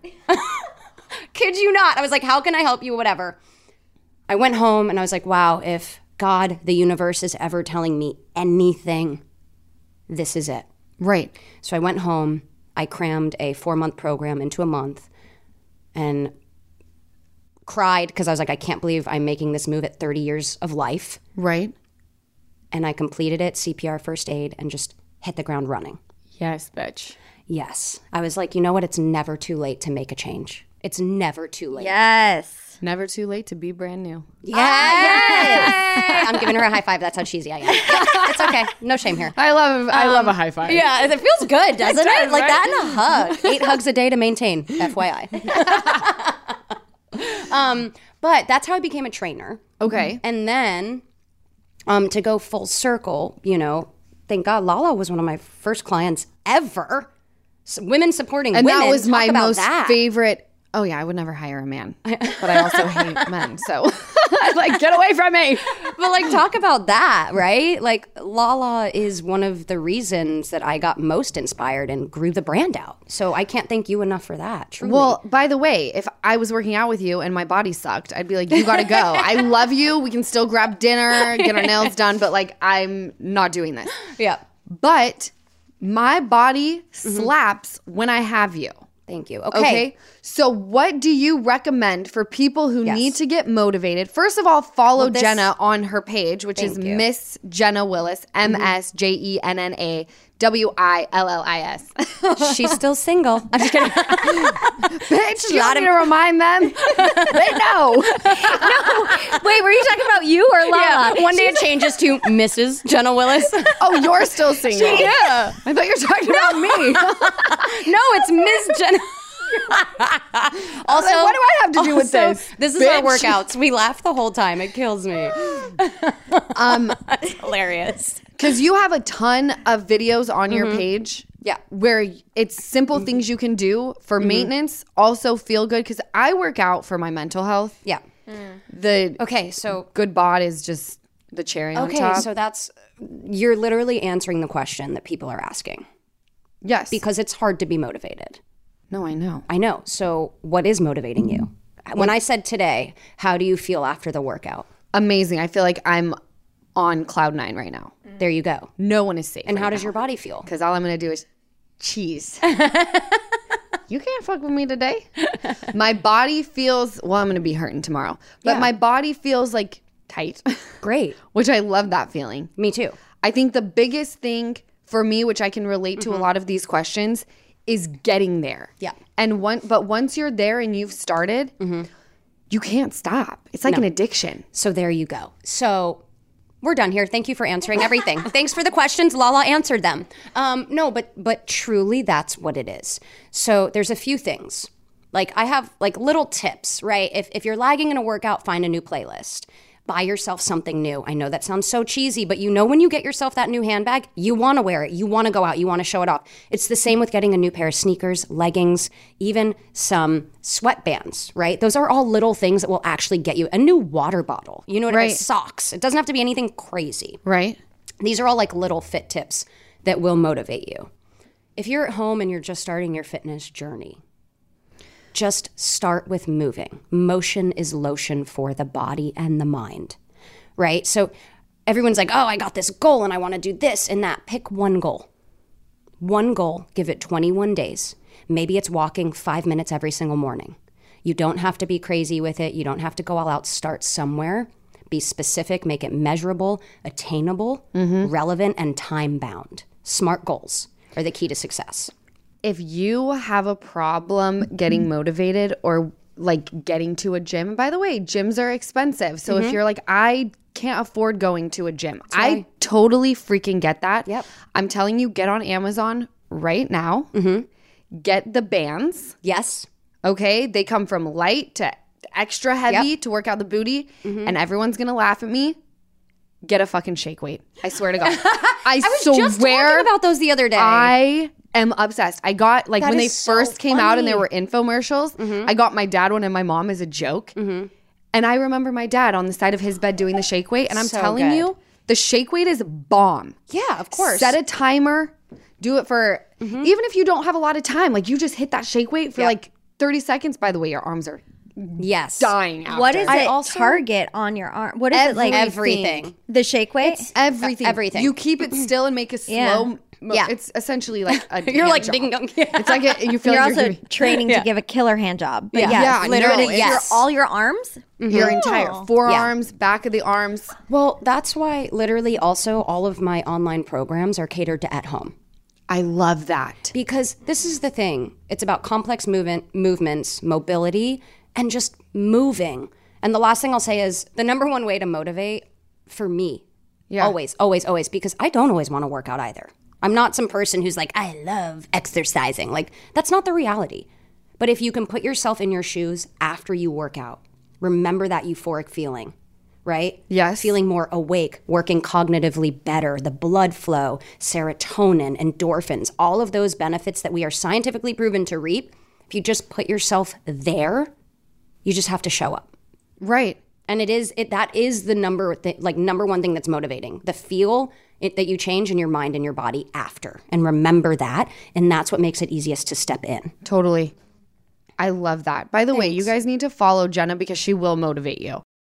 Kid you not. I was like, how can I help you? Whatever. I went home and I was like, wow, if God, the universe, is ever telling me anything, this is it. Right. So I went home. I crammed a four-month program into a month and cried because I was like, I can't believe I'm making this move at thirty years of life. Right. And I completed it, C P R, first aid, and just hit the ground running. Yes, bitch. Yes. I was like, you know what? It's never too late to make a change. It's never too late. Yes. Never too late to be brand new. Yes. I'm giving her a high five. That's how cheesy I am. It's okay. No shame here. I love I love a high five. Yeah, it feels good, doesn't it? does, Like right? that and a hug. Eight hugs a day to maintain, F Y I. um, but that's how I became a trainer. Okay. And then um, to go full circle, you know, thank God Lala was one of my first clients ever. So women supporting And women. that was Talk my about most that. favorite. Oh yeah, I would never hire a man, but I also hate men. So I'm like, get away from me. But like, talk about that, right? Like, Lala is one of the reasons that I got most inspired and grew the brand out. So I can't thank you enough for that. Truly. Well, by the way, if I was working out with you and my body sucked, I'd be like, you gotta go. I love you. We can still grab dinner, get our nails done, but like, I'm not doing this. yeah. But my body slaps when I have you. Thank you. Okay. Okay. So what do you recommend for people who Yes. need to get motivated? First of all, follow Well, this- Jenna on her page, which is Thank you. Miss Jenna Willis, M S J E N N A W I L L I S. She's still single. I'm just kidding. Bitch, you want me to remind them? They know. Wait, were you talking about you or Lala? One day it changes to Missus Jenna Willis. Oh, you're still single. Yeah. I thought you were talking about me. No, it's Miss Jenna. Also, Like, what do I have to do with also, this? This is our bitch? workouts. We laugh the whole time. It kills me. Um, It's hilarious. Because you have a ton of videos on your page. Yeah. Where it's simple things you can do for maintenance, also feel good. Because I work out for my mental health. Yeah. The Okay, so good bod is just the cherry on okay, top. so that's you're literally answering the question that people are asking yes. because it's hard to be motivated. no, I know. I know. So what is motivating you? When I said today, how do you feel after the workout? Amazing. I feel like I'm on cloud nine right now. There you go. No one is safe. And how does your body feel? Because all I'm going to do is cheese. You can't fuck with me today. My body feels, well, I'm going to be hurting tomorrow. But Yeah. my body feels like tight, Great. which I love that feeling. Me too. I think the biggest thing for me, which I can relate to a lot of these questions, is getting there. Yeah. And one, but once you're there and you've started, you can't stop. It's like an addiction. So there you go. So we're done here. Thank you for answering everything. Thanks for the questions. Lala answered them. Um, no, but but truly that's what it is. So there's a few things. Like I have like little tips, right? If if you're lagging in a workout, find a new playlist. Buy yourself something new. I know that sounds so cheesy, but you know when you get yourself that new handbag, you want to wear it. You want to go out. You want to show it off. It's the same with getting a new pair of sneakers, leggings, even some sweatbands, right? Those are all little things that will actually get you a new water bottle. You know what I mean? Right. Socks. It doesn't have to be anything crazy. Right? These are all like little fit tips that will motivate you. If you're at home and you're just starting your fitness journey, just start with moving. Motion is lotion for the body and the mind, right? So everyone's like, oh, I got this goal and I want to do this and that. Pick one goal. One goal, give it twenty-one days. Maybe it's walking five minutes every single morning. You don't have to be crazy with it. You don't have to go all out. Start somewhere. Be specific, make it measurable, attainable, relevant, and time-bound. Smart goals are the key to success. If you have a problem getting motivated or like getting to a gym, by the way, gyms are expensive. So if you're like, I can't afford going to a gym, I totally freaking get that. Yep. I'm telling you, get on Amazon right now. Get the bands. Yes. Okay. They come from light to extra heavy to work out the booty. And everyone's going to laugh at me. Get a fucking shake weight. I swear to God. I, I was swear just talking about those the other day. I am obsessed. I got like That when they is so first came out and there funny. were infomercials, I got my dad one and my mom as a joke. And I remember my dad on the side of his bed doing the shake weight. And I'm So telling good. you, the shake weight is bomb. Yeah, of course. Set a timer. Do it for, even if you don't have a lot of time, like you just hit that shake weight for Yeah. like thirty seconds. By the way, your arms are Yes. dying after. What is I it also- target on your arm? What is it like? Everything. The shake weight? Everything. Everything. You keep it still and make a slow. Yeah. Mo- Yeah. It's essentially like a You're hand like job. ding dong. Yeah. It's like a, you feel You're like also you're giving- training Yeah. to give a killer hand job. But Yeah. yeah, Yeah, literally, no, yes. your, all your arms. your entire Oh. forearms, back of the arms. Well, that's why literally also all of my online programs are catered to at home. I love that. Because this is the thing. It's about complex movement, movements, mobility, and just moving. And the last thing I'll say is the number one way to motivate for me, Yeah. always, always, always, because I don't always want to work out either. I'm not some person who's like, I love exercising. Like, that's not the reality. But if you can put yourself in your shoes after you work out, remember that euphoric feeling, right? Yes. Feeling more awake, working cognitively better, the blood flow, serotonin, endorphins, all of those benefits that we are scientifically proven to reap. If you just put yourself there, you just have to show up. Right. And it is it that is the number th- like number one thing that's motivating. The feel it, that you change in your mind and your body after. And remember that, and that's what makes it easiest to step in. Totally. I love that. By the way, you guys need to follow Jenna because she will motivate you.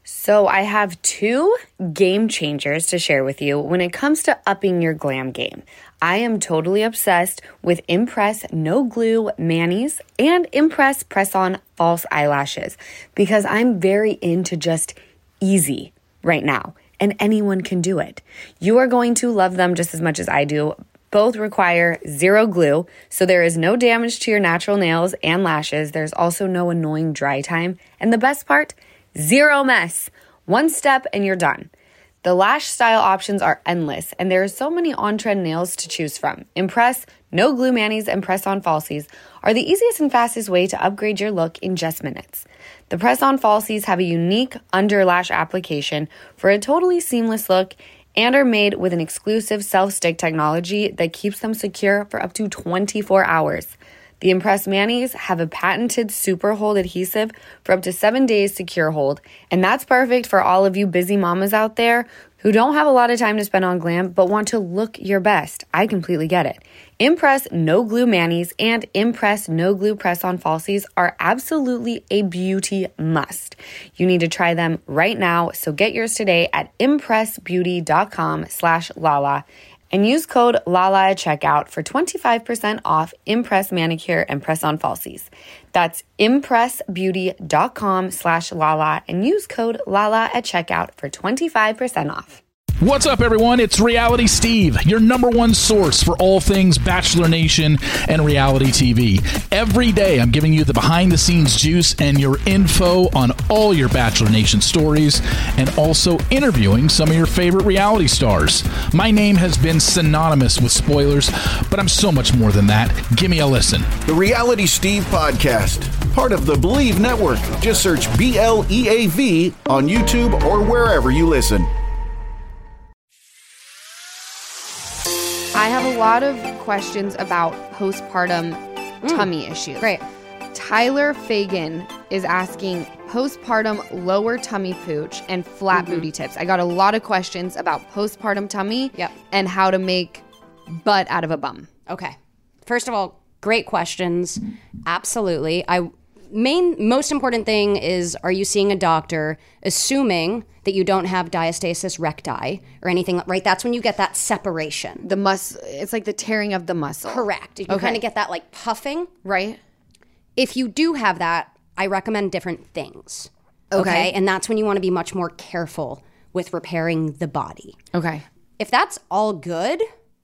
So I have two game changers to share with you when it comes to upping your glam game. I am totally obsessed with Impress No Glue Manis and Impress Press-On False Eyelashes because I'm very into just easy right now, and anyone can do it. You are going to love them just as much as I do. Both require zero glue, so there is no damage to your natural nails and lashes. There's also no annoying dry time. And the best part, zero mess. One step and you're done. The lash style options are endless, and there are so many on-trend nails to choose from. Impress, No Glue Manis, and Press-On Falsies are the easiest and fastest way to upgrade your look in just minutes. The Press-On Falsies have a unique under lash application for a totally seamless look and are made with an exclusive self-stick technology that keeps them secure for up to twenty-four hours. The Impress Manis have a patented super hold adhesive for up to seven days secure hold, and that's perfect for all of you busy mamas out there who don't have a lot of time to spend on glam but want to look your best. I completely get it. Impress No Glue Manis and Impress No Glue Press-On Falsies are absolutely a beauty must. You need to try them right now, so get yours today at impressbeauty.com slash Lala and use code Lala at checkout for twenty-five percent off Impress Manicure and Press-On Falsies. That's impressbeauty.com slash Lala and use code Lala at checkout for twenty-five percent off. What's up, everyone? It's Reality Steve, your number one source for all things Bachelor Nation and reality T V. Every day, I'm giving you the behind-the-scenes juice and your info on all your Bachelor Nation stories, and also interviewing some of your favorite reality stars. My name has been synonymous with spoilers, but I'm so much more than that. Give me a listen. The Reality Steve Podcast, part of the Believe Network. Just search B L E A V on YouTube or wherever you listen. I have a lot of questions about postpartum mm. tummy issues. Great. Tyler Fagan is asking postpartum lower tummy pooch and flat mm-hmm. booty tips. I got a lot of questions about postpartum tummy yep. and how to make butt out of a bum. Okay. First of all, great questions. Absolutely. I main most important thing is, are you seeing a doctor, assuming that you don't have diastasis recti or anything, right? That's when you get that separation. The mus, it's like the tearing of the muscle. Correct. You okay. kind of get that like puffing. Right. If you do have that, I recommend different things. Okay. okay. And that's when you want to be much more careful with repairing the body. Okay. If that's all good,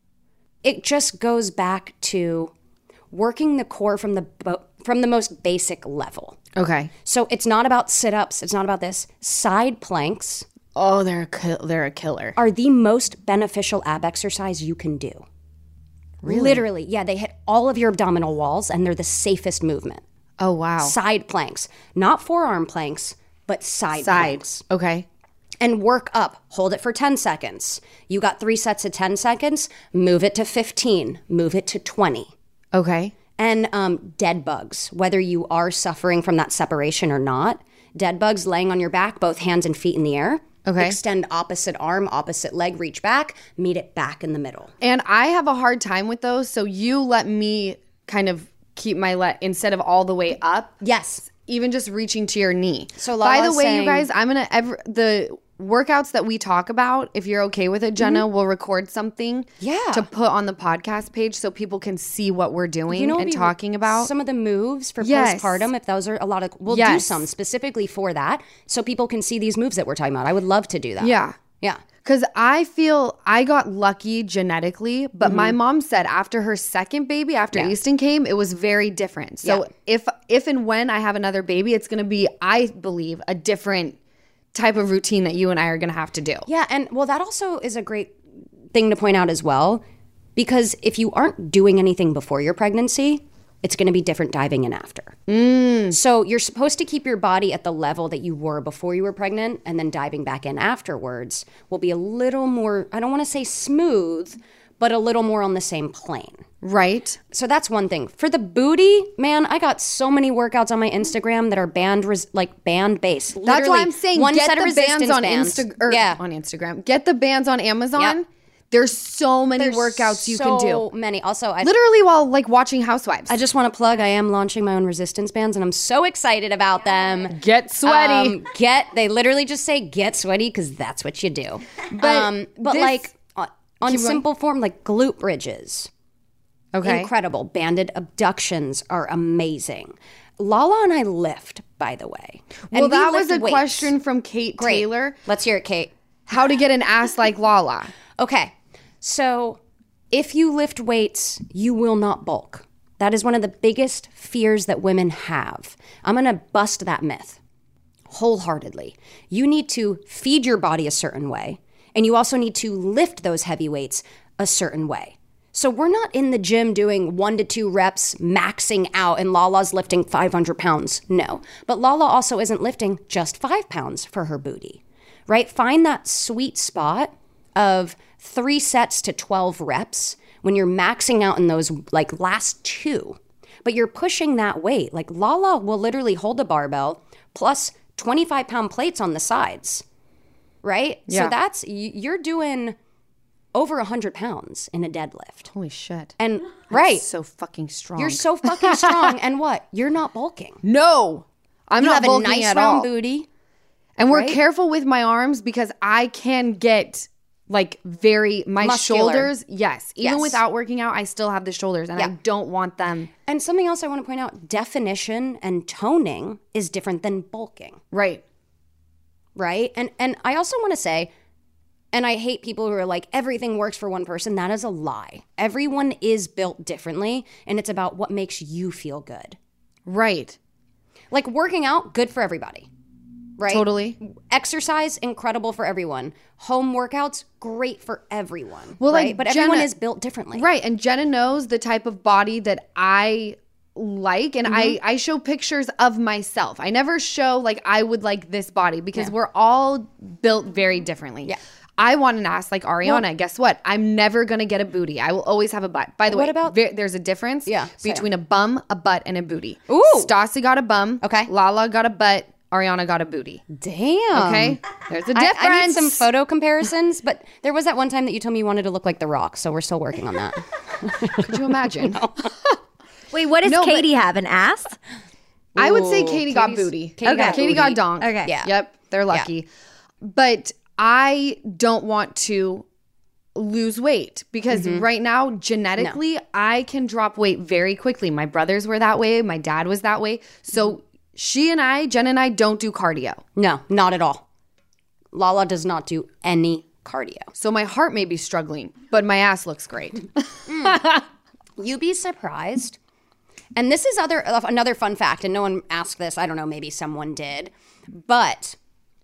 it just goes back to working the core from the bo- from the most basic level. Okay. So it's not about sit-ups. It's not about this. Side planks. Oh, they're a ki- they're a killer. Are the most beneficial ab exercise you can do. Really? Literally. Yeah, they hit all of your abdominal walls, and they're the safest movement. Oh, wow. Side planks. Not forearm planks, but side, side planks. Okay. And work up. Hold it for ten seconds. You got three sets of ten seconds. Move it to fifteen. Move it to twenty. Okay. And um, dead bugs, whether you are suffering from that separation or not. Dead bugs laying on your back, both hands and feet in the air. Okay. Extend opposite arm, opposite leg, reach back, meet it back in the middle. And I have a hard time with those, so you let me kind of keep my leg instead of all the way up. Yes. Even just reaching to your knee. So by the Lala's way, saying, you guys, I'm gonna ever the workouts that we talk about, if you're okay with it, Jenna, mm-hmm. we'll record something yeah. to put on the podcast page so people can see what we're doing you know, and talking about. Some of the moves for yes. postpartum, if those are a lot of, we'll yes. do some specifically for that so people can see these moves that we're talking about. I would love to do that. Yeah. Yeah. Because I feel I got lucky genetically, but mm-hmm. my mom said after her second baby, after yeah. Easton came, it was very different. So yeah. if if and when I have another baby, it's going to be, I believe, a different type of routine that you and I are going to have to do. Yeah, and well, that also is a great thing to point out as well, because if you aren't doing anything before your pregnancy, it's going to be different diving in after. Mm. So you're supposed to keep your body at the level that you were before you were pregnant, and then diving back in afterwards will be a little more, I don't want to say smooth, but a little more on the same plane. Right. So that's one thing. For the booty, man, I got so many workouts on my Instagram that are band res- like band based. That's why I'm saying one get set the of bands on bands. Instagram. Yeah. On Instagram. Get the bands on Amazon. Yep. There's so many There's workouts you so can do. many. Also, I Literally while like watching Housewives. I just want to plug. I am launching my own resistance bands, and I'm so excited about them. Get sweaty. Um, get. They literally just say get sweaty because that's what you do. But um, but this- like on, on Keep going. simple form, like glute bridges. Okay. Incredible. Banded abductions are amazing. Lala and I lift, by the way. And Well, we that was lift a weights. question from Kate Great. Taylor. Let's hear it, Kate. How to get an ass like Lala. Okay. So if you lift weights, you will not bulk. That is one of the biggest fears that women have. I'm going to bust that myth wholeheartedly. You need to feed your body a certain way, and you also need to lift those heavy weights a certain way. So we're not in the gym doing one to two reps, maxing out, and Lala's lifting five hundred pounds. No. But Lala also isn't lifting just five pounds for her booty, right? Find that sweet spot of three sets to twelve reps when you're maxing out in those like last two, but you're pushing that weight. Like Lala will literally hold a barbell plus twenty-five pound plates on the sides, right? Yeah. So that's, y- you're doing over one hundred pounds in a deadlift. Holy shit. And right, So fucking strong. you're so fucking strong. And what? You're not bulking. No. I'm You not have a bulking nice at round all. booty. And we're right? careful with my arms because I can get like very my Muscular. shoulders. Yes, even Yes. without working out, I still have the shoulders, and I Yeah. don't want them. And something else I want to point out, definition and toning is different than bulking. Right. Right? And and I also want to say, and I hate people who are like, everything works for one person. That is a lie. Everyone is built differently, and it's about what makes you feel good. Right. Like working out, good for everybody. Right? Totally. Exercise, incredible for everyone. Home workouts, great for everyone. Well, right? like but everyone Jenna- is built differently. Right. And Jenna knows the type of body that I like, and I Mm-hmm. I show pictures of myself. I never show like I would like this body because we're all built very differently. Yeah. I want an ass like Ariana. Guess what? I'm never gonna get a booty. I will always have a butt. By the What way, about- ver- there's a difference Yeah, say it. between a bum, a butt, and a booty. Ooh. Stassi got a bum. Okay. Lala got a butt. Ariana got a booty. Damn. Okay. There's a I- difference. I, need some photo comparisons, but there was that one time that you told me you wanted to look like The Rock, so we're still working on that. Could you imagine? Wait, what does No, but- Katie have? An ass? I would say Ooh, Katie got Katie's- booty. Katie got Katie booty. got donk. Okay. Yeah. Yep. They're lucky. But I don't want to lose weight because Mm-hmm. right now, genetically, I can drop weight very quickly. My brothers were that way. My dad was that way. So she and I, Jen and I, don't do cardio. No, not at all. Lala does not do any cardio. So my heart may be struggling, but my ass looks great. You'd be surprised. And this is other uh, another fun fact, and no one asked this. I don't know, maybe someone did. But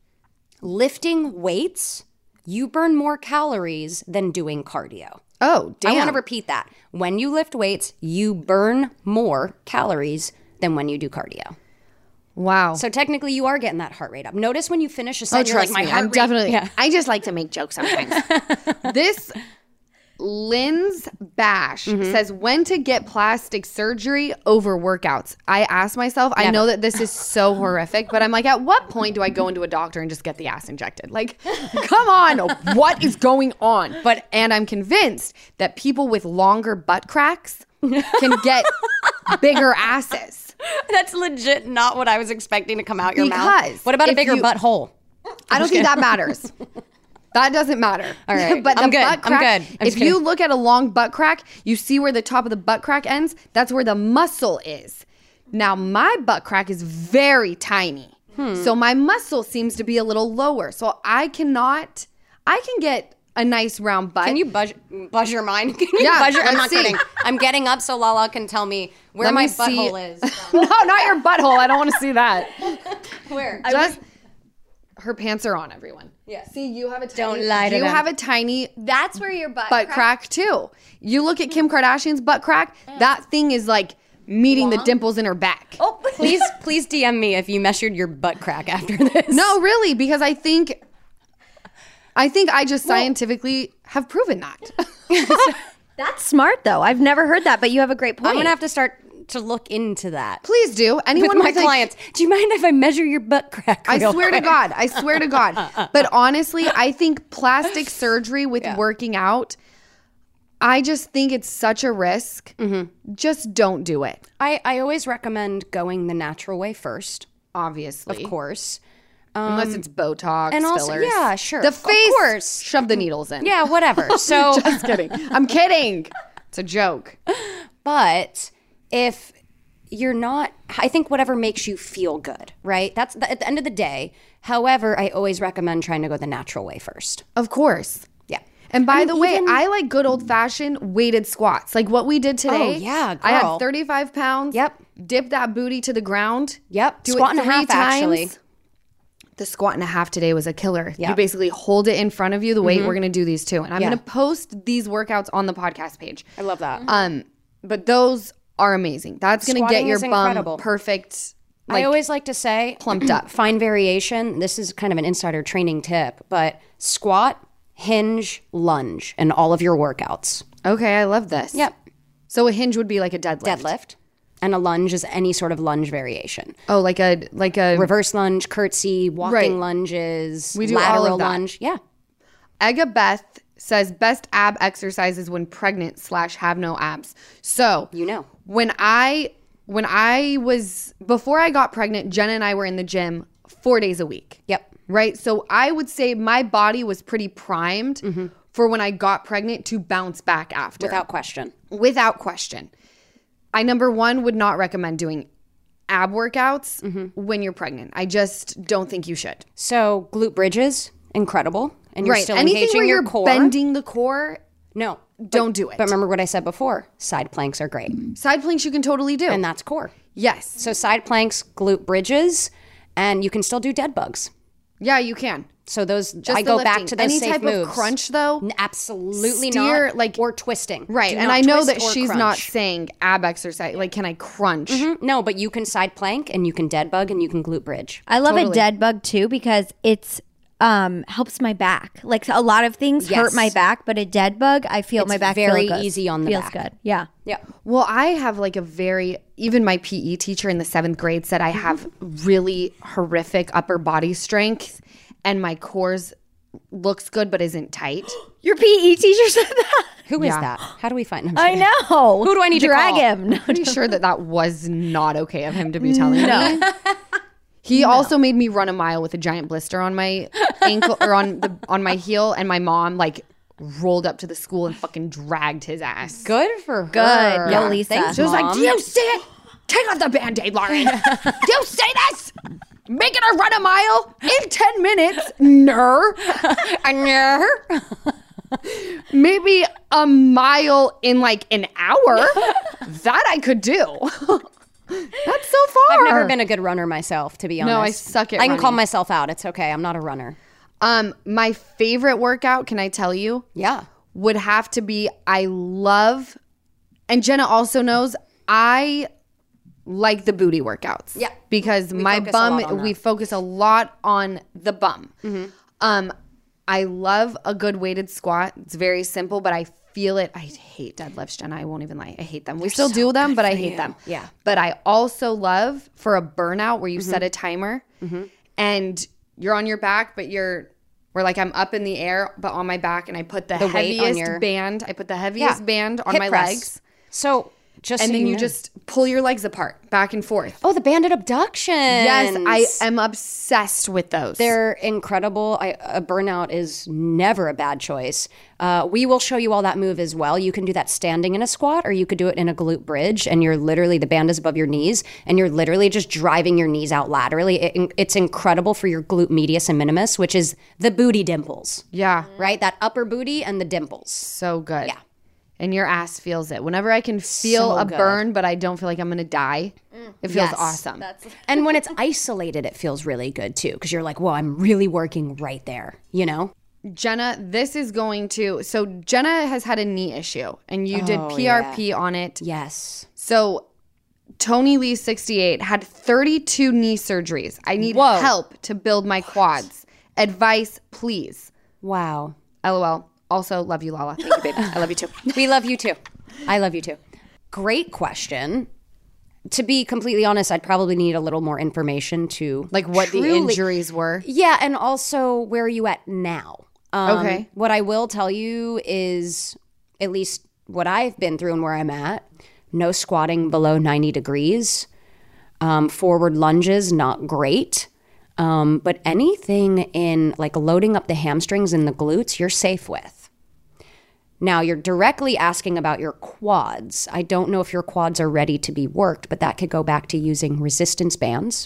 lifting weights, you burn more calories than doing cardio. Oh, damn. I want to repeat that. When you lift weights, you burn more calories than when you do cardio. Wow. So technically, you are getting that heart rate up. Notice when you finish a Oh, set, you're like, trust my me, heart I'm rate. definitely. Yeah. I just like to make jokes sometimes. This Lynn's Bash Mm-hmm. says when to get plastic surgery over workouts. I asked myself, I know that this is so horrific, but I'm like, at what point do I go into a doctor and just get the ass injected? Like, come on, what is going on? But and I'm convinced that people with longer butt cracks can get bigger asses. That's legit not what I was expecting to come out your Because mouth. What about a if bigger you- butthole? I don't think that matters. That doesn't matter. All right. but the I'm good. butt I'm crack, good. I'm if just you kidding. look at a long butt crack, you see where the top of the butt crack ends. That's where the muscle is. Now, my butt crack is very tiny. Hmm. So my muscle seems to be a little lower. So I cannot, I can get a nice round butt. Can you buzz, buzz your mind? Can you Yeah, buzz your, I'm let's not see. kidding. I'm getting up so Lala can tell me where Let my me see. butthole is. No, not your butthole. I don't want to see that. Where? Just her pants are on, everyone. Yeah. See, you have a tiny, Don't lie to you them. have a tiny That's where your butt, butt crack too. You look at Kim Kardashian's butt crack, that thing is like meeting the dimples in her back. Oh, please, please D M me if you measured your butt crack after this. No, really, because I think I think I just scientifically have proven that. That's smart, though. I've never heard that, but you have a great point. I'm gonna have to start to look into that. Please do. Anyone With my with, like, clients, do you mind if I measure your butt crack? I real swear quick? to God. I swear to God. But honestly, I think plastic surgery with Yeah. working out, I just think it's such a risk. Mm-hmm. Just don't do it. I, I always recommend going the natural way first, Obviously. of course. Unless it's Botox, and also- fillers. yeah, sure. The Of face, course. shove the needles in. Yeah, whatever. So, Just kidding. I'm kidding. It's a joke. but if you're not, I think whatever makes you feel good, right? That's the, at the end of the day. However, I always recommend trying to go the natural way first. Of course. Yeah. And by I mean, the way, even- I like good old fashioned weighted squats. Like what we did today. Oh, yeah, I had girl. thirty-five pounds. Yep. Dip that booty to the ground. Yep. Do Squat it and a three half, times. actually. The squat and a half today was a killer. Yeah. You basically hold it in front of you, the weight. We're going to do these too. And I'm Yeah. going to post these workouts on the podcast page. I love that. Um, But those are amazing. That's going to get Squatting your is bum incredible. perfect. I Like, always like to say, plumped up. Fine variation. This is kind of an insider training tip, but squat, hinge, lunge, in all of your workouts. okay, I love this. Yep. So a hinge would be like a deadlift. Deadlift. And a lunge is any sort of lunge variation. Oh, like a like a Reverse lunge, curtsy, walking Right. lunges, We do all lateral of that. lunge. Yeah. Ega Beth says best ab exercises when pregnant slash have no abs. So You know. when I when I was before I got pregnant, Jenna and I were in the gym four days a week. Yep. Right. So I would say my body was pretty primed for when I got pregnant to bounce back after. Without question. Without question. I number one would not recommend doing ab workouts when you're pregnant. I just don't think you should. So glute bridges, incredible. And you're right. still Anything engaging where your you're core. bending the core, No. don't do it. But remember what I said before. Side planks are great. Side planks you can totally do. And that's core. yes. So side planks, glute bridges, and you can still do dead bugs. Yeah, you can. So those, Just I the go lifting. back to those Any safe type moves. of crunch though. N- Absolutely steer, not. like- or twisting. Right. Do And not I know twist that or she's not crunch. saying ab exercise. Like, can I crunch? No, but you can side plank and you can dead bug and you can glute bridge. I love Totally. a dead bug too because it's um helps my back. Like a lot of things hurt Yes. my back, but a dead bug, I feel It's my back very feel good. easy on the feels back. good. Yeah. Yeah. Well, I have like a very, even my P E teacher in the seventh grade said I have really horrific upper body strength and my cores looks good but isn't tight. Your P E teacher said that. Who is Yeah. that? How do we find him? I know. Who do I need to drag call? him? No, Pretty sure that that was not okay of him to be telling me. He also made me run a mile with a giant blister on my ankle or on the on my heel, and my mom like rolled up to the school and fucking dragged his ass. Good for her. Good. Yo, Lisa. Thanks, She was like, Mom. "Do you see it? Take off the band-aid, Lauren. Do you see this? Making her run a mile in ten minutes? Ner. Maybe a mile in like an hour. That I could do. That's so far. I've never been a good runner myself, to be honest. No, I suck at I can call running. myself out. It's okay. I'm not a runner. Um, my favorite workout, can I tell you, Yeah. would have to be I love, and Jenna also knows, I like the booty workouts. Yeah. Because my focus a lot on bum, that. we focus a lot on the bum. Um, I love a good weighted squat. It's very simple, but I feel it. I hate deadlifts, Jenna. I won't even lie. I hate them. We still do them, but I hate them. Yeah. But I also love for a burnout where you set a timer and you're on your back, but you're, we're like, I'm up in the air, but on my back, and I put the, The weight on heaviest your- band. I put the heaviest band on Hip my press. legs. So just And so then you know. just pull your legs apart, back and forth. Oh, the banded abductions. Yes, I am obsessed with those. They're incredible. I, a burnout is never a bad choice. Uh, we will show you all that move as well. You can do that standing in a squat, or you could do it in a glute bridge, and you're literally, the band is above your knees, and you're literally just driving your knees out laterally. It, it's incredible for your glute medius and minimus, which is the booty dimples, yeah, right? That upper booty and the dimples. so good. Yeah. And your ass feels it. Whenever I can feel So a good. burn, but I don't feel like I'm going to die, it feels Yes. awesome. And when it's isolated, it feels really good too, because you're like, whoa, I'm really working right there, you know? Jenna, this is going to, so Jenna has had a knee issue, and you did Oh, P R P on it. Yes. So Tony Lee sixty-eight had thirty-two knee surgeries. I need Whoa. help to build my quads. Advice, please. Wow. LOL. Also, love you, Lala. Thank you, babe. I love you too. We love you too. I love you too. Great question. to be completely honest, I'd probably need a little more information to Like what the truly- injuries were. Yeah, and also where are you at now? Um, Okay. What I will tell you is, at least what I've been through and where I'm at, no squatting below ninety degrees. Um, forward lunges, not great. Um, but anything in like loading up the hamstrings and the glutes, you're safe with. Now, you're directly asking about your quads. I don't know if your quads are ready to be worked, but that could go back to using resistance bands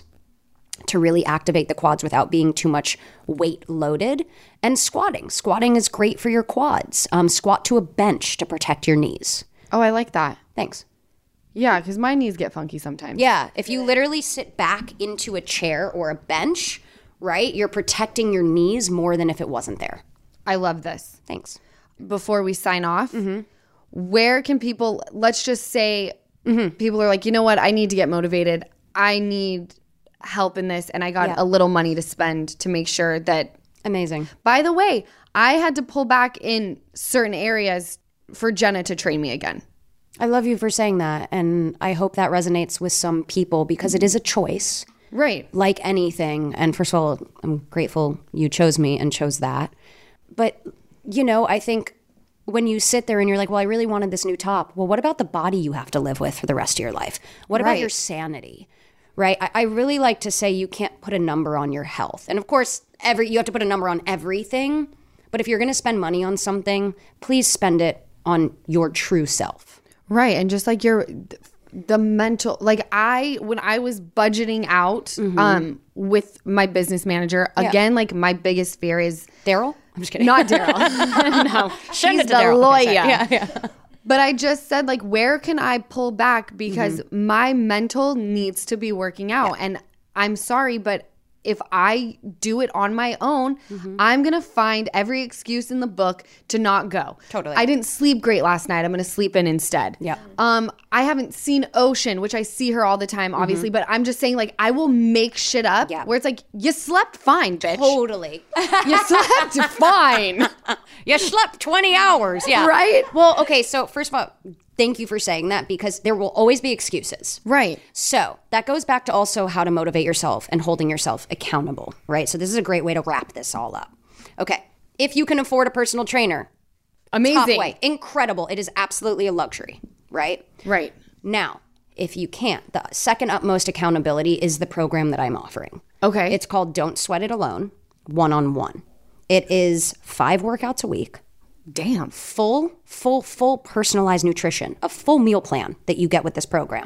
to really activate the quads without being too much weight loaded. And squatting. Squatting is great for your quads. Um, squat to a bench to protect your knees. Oh, I like that. Thanks. Yeah, because my knees get funky sometimes. Yeah, if you literally sit back into a chair or a bench, right, you're protecting your knees more than if it wasn't there. I love this. Thanks. Before we sign off, where can people, let's just say people are like, you know what, I need to get motivated. I need help in this. And I got Yeah. a little money to spend to make sure that, Amazing. by the way, I had to pull back in certain areas for Jenna to train me again. I love you for saying that, and I hope that resonates with some people because it is a choice, Right. like anything. And first of all, I'm grateful you chose me and chose that. But, you know, I think when you sit there and you're like, well, I really wanted this new top. Well, what about the body you have to live with for the rest of your life? What about Right. your sanity? Right? I, I really like to say you can't put a number on your health. And of course, every you have to put a number on everything. But if you're going to spend money on something, please spend it on your true self. Right. And just like your the mental, like I when I was budgeting out um with my business manager, again, like my biggest fear is Daryl? I'm just kidding. not Daryl. No. Send She's it to the Daryl. lawyer. Okay, sorry. Yeah, yeah. But I just said, like, where can I pull back? Because my mental needs to be working out. And I'm sorry, but if I do it on my own, I'm going to find every excuse in the book to not go. Totally. I didn't sleep great last night. I'm going to sleep in instead. Yeah. Um, I haven't seen Ocean, which I see her all the time, obviously. But I'm just saying, like, I will make shit up Yeah. where it's like, you slept fine, bitch. Totally. You slept fine. You slept twenty hours. Yeah. Right? Well, okay. So, first of all, thank you for saying that because there will always be excuses. Right. So, that goes back to also how to motivate yourself and holding yourself accountable, right? So, this is a great way to wrap this all up. Okay. If you can afford a personal trainer, Amazing. top way, incredible. It is absolutely a luxury, right? Right. Now, if you can't, the second utmost accountability is the program that I'm offering. Okay. It's called Don't Sweat It Alone, one-on-one. It is five workouts a week, Damn. full, full, full personalized nutrition, a full meal plan that you get with this program.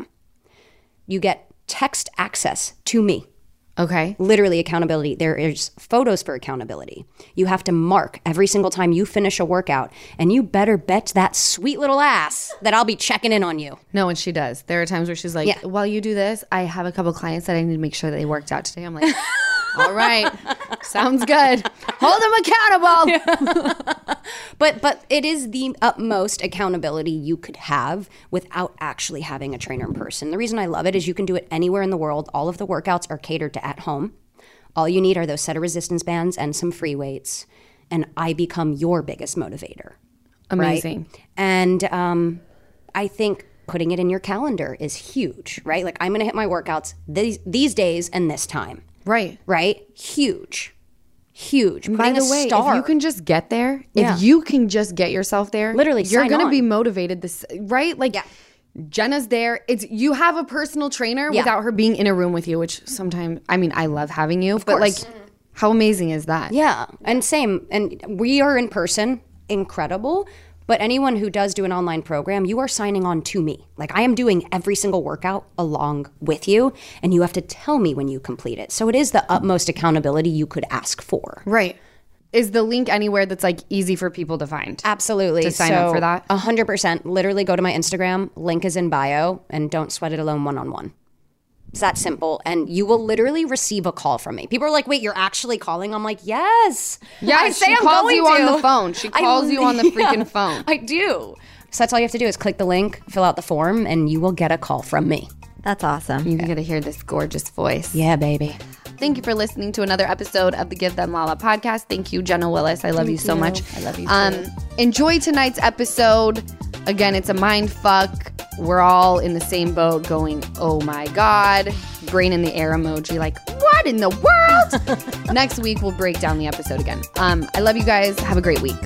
You get text access to me, Okay. literally accountability. There is photos for accountability. You have to mark every single time you finish a workout, and you better bet that sweet little ass that I'll be checking in on you. No, and she does. There are times where she's like, Yeah. while you do this, I have a couple clients that I need to make sure that they worked out today. I'm like, all right, sounds good. Hold them accountable. But but it is the utmost accountability you could have without actually having a trainer in person. The reason I love it is you can do it anywhere in the world. All of the workouts are catered to at home. All you need are those set of resistance bands and some free weights. And I become your biggest motivator. Amazing. Right? And um, I think putting it in your calendar is huge, right? Like I'm going to hit my workouts these, these days and this time. Right. Right? Huge. Huge. By Putting the a way, star. if you can just get there, Yeah. if you can just get yourself there, Literally, you're sign gonna on. be motivated. This right, like Yeah. Jenna's there. It's you have a personal trainer Yeah. without her being in a room with you. Which sometimes, I mean, I love having you, but like, course. how amazing is that? Yeah, and same. And we are in person, incredible. But anyone who does do an online program, you are signing on to me. Like I am doing every single workout along with you, and you have to tell me when you complete it. So it is the utmost accountability you could ask for. Right. Is the link anywhere that's like easy for people to find? Absolutely. To sign up for that? one hundred percent. Literally go to my Instagram, link is in bio, and Don't Sweat It Alone one-on-one. It's that simple. And you will literally receive a call from me. People are like, wait, you're actually calling? I'm like, yes. Yeah, I say she I'm calls going you to. on the phone. She I calls you on the li- freaking yeah, phone. I do. So that's all you have to do is click the link, fill out the form, and you will get a call from me. That's awesome. You get to hear this gorgeous voice. Yeah, baby. Thank you for listening to another episode of the Give Them Lala podcast. Thank you, Jenna Willis. I love Thank you so you. much. I love you too. Um, enjoy tonight's episode. Again, it's a mind fuck. We're all in the same boat going, oh my God. Brain in the air emoji, like, what in the world? Next week, we'll break down the episode again. Um, I love you guys. Have a great week.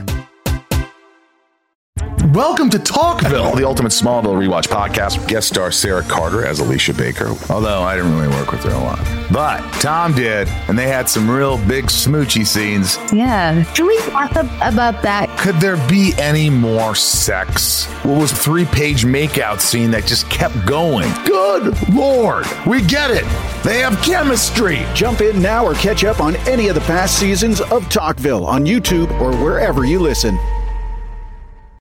Welcome to Talkville. The Ultimate Smallville Rewatch Podcast. Guest star Sarah Carter as Alicia Baker, although I didn't really work with her a lot. But Tom did, and they had some real big smoochy scenes. Yeah. Can we talk about that? Could there be any more sex? What was a three-page makeout scene that just kept going? Good Lord. We get it. They have chemistry. Jump in now or catch up on any of the past seasons of Talkville on YouTube or wherever you listen.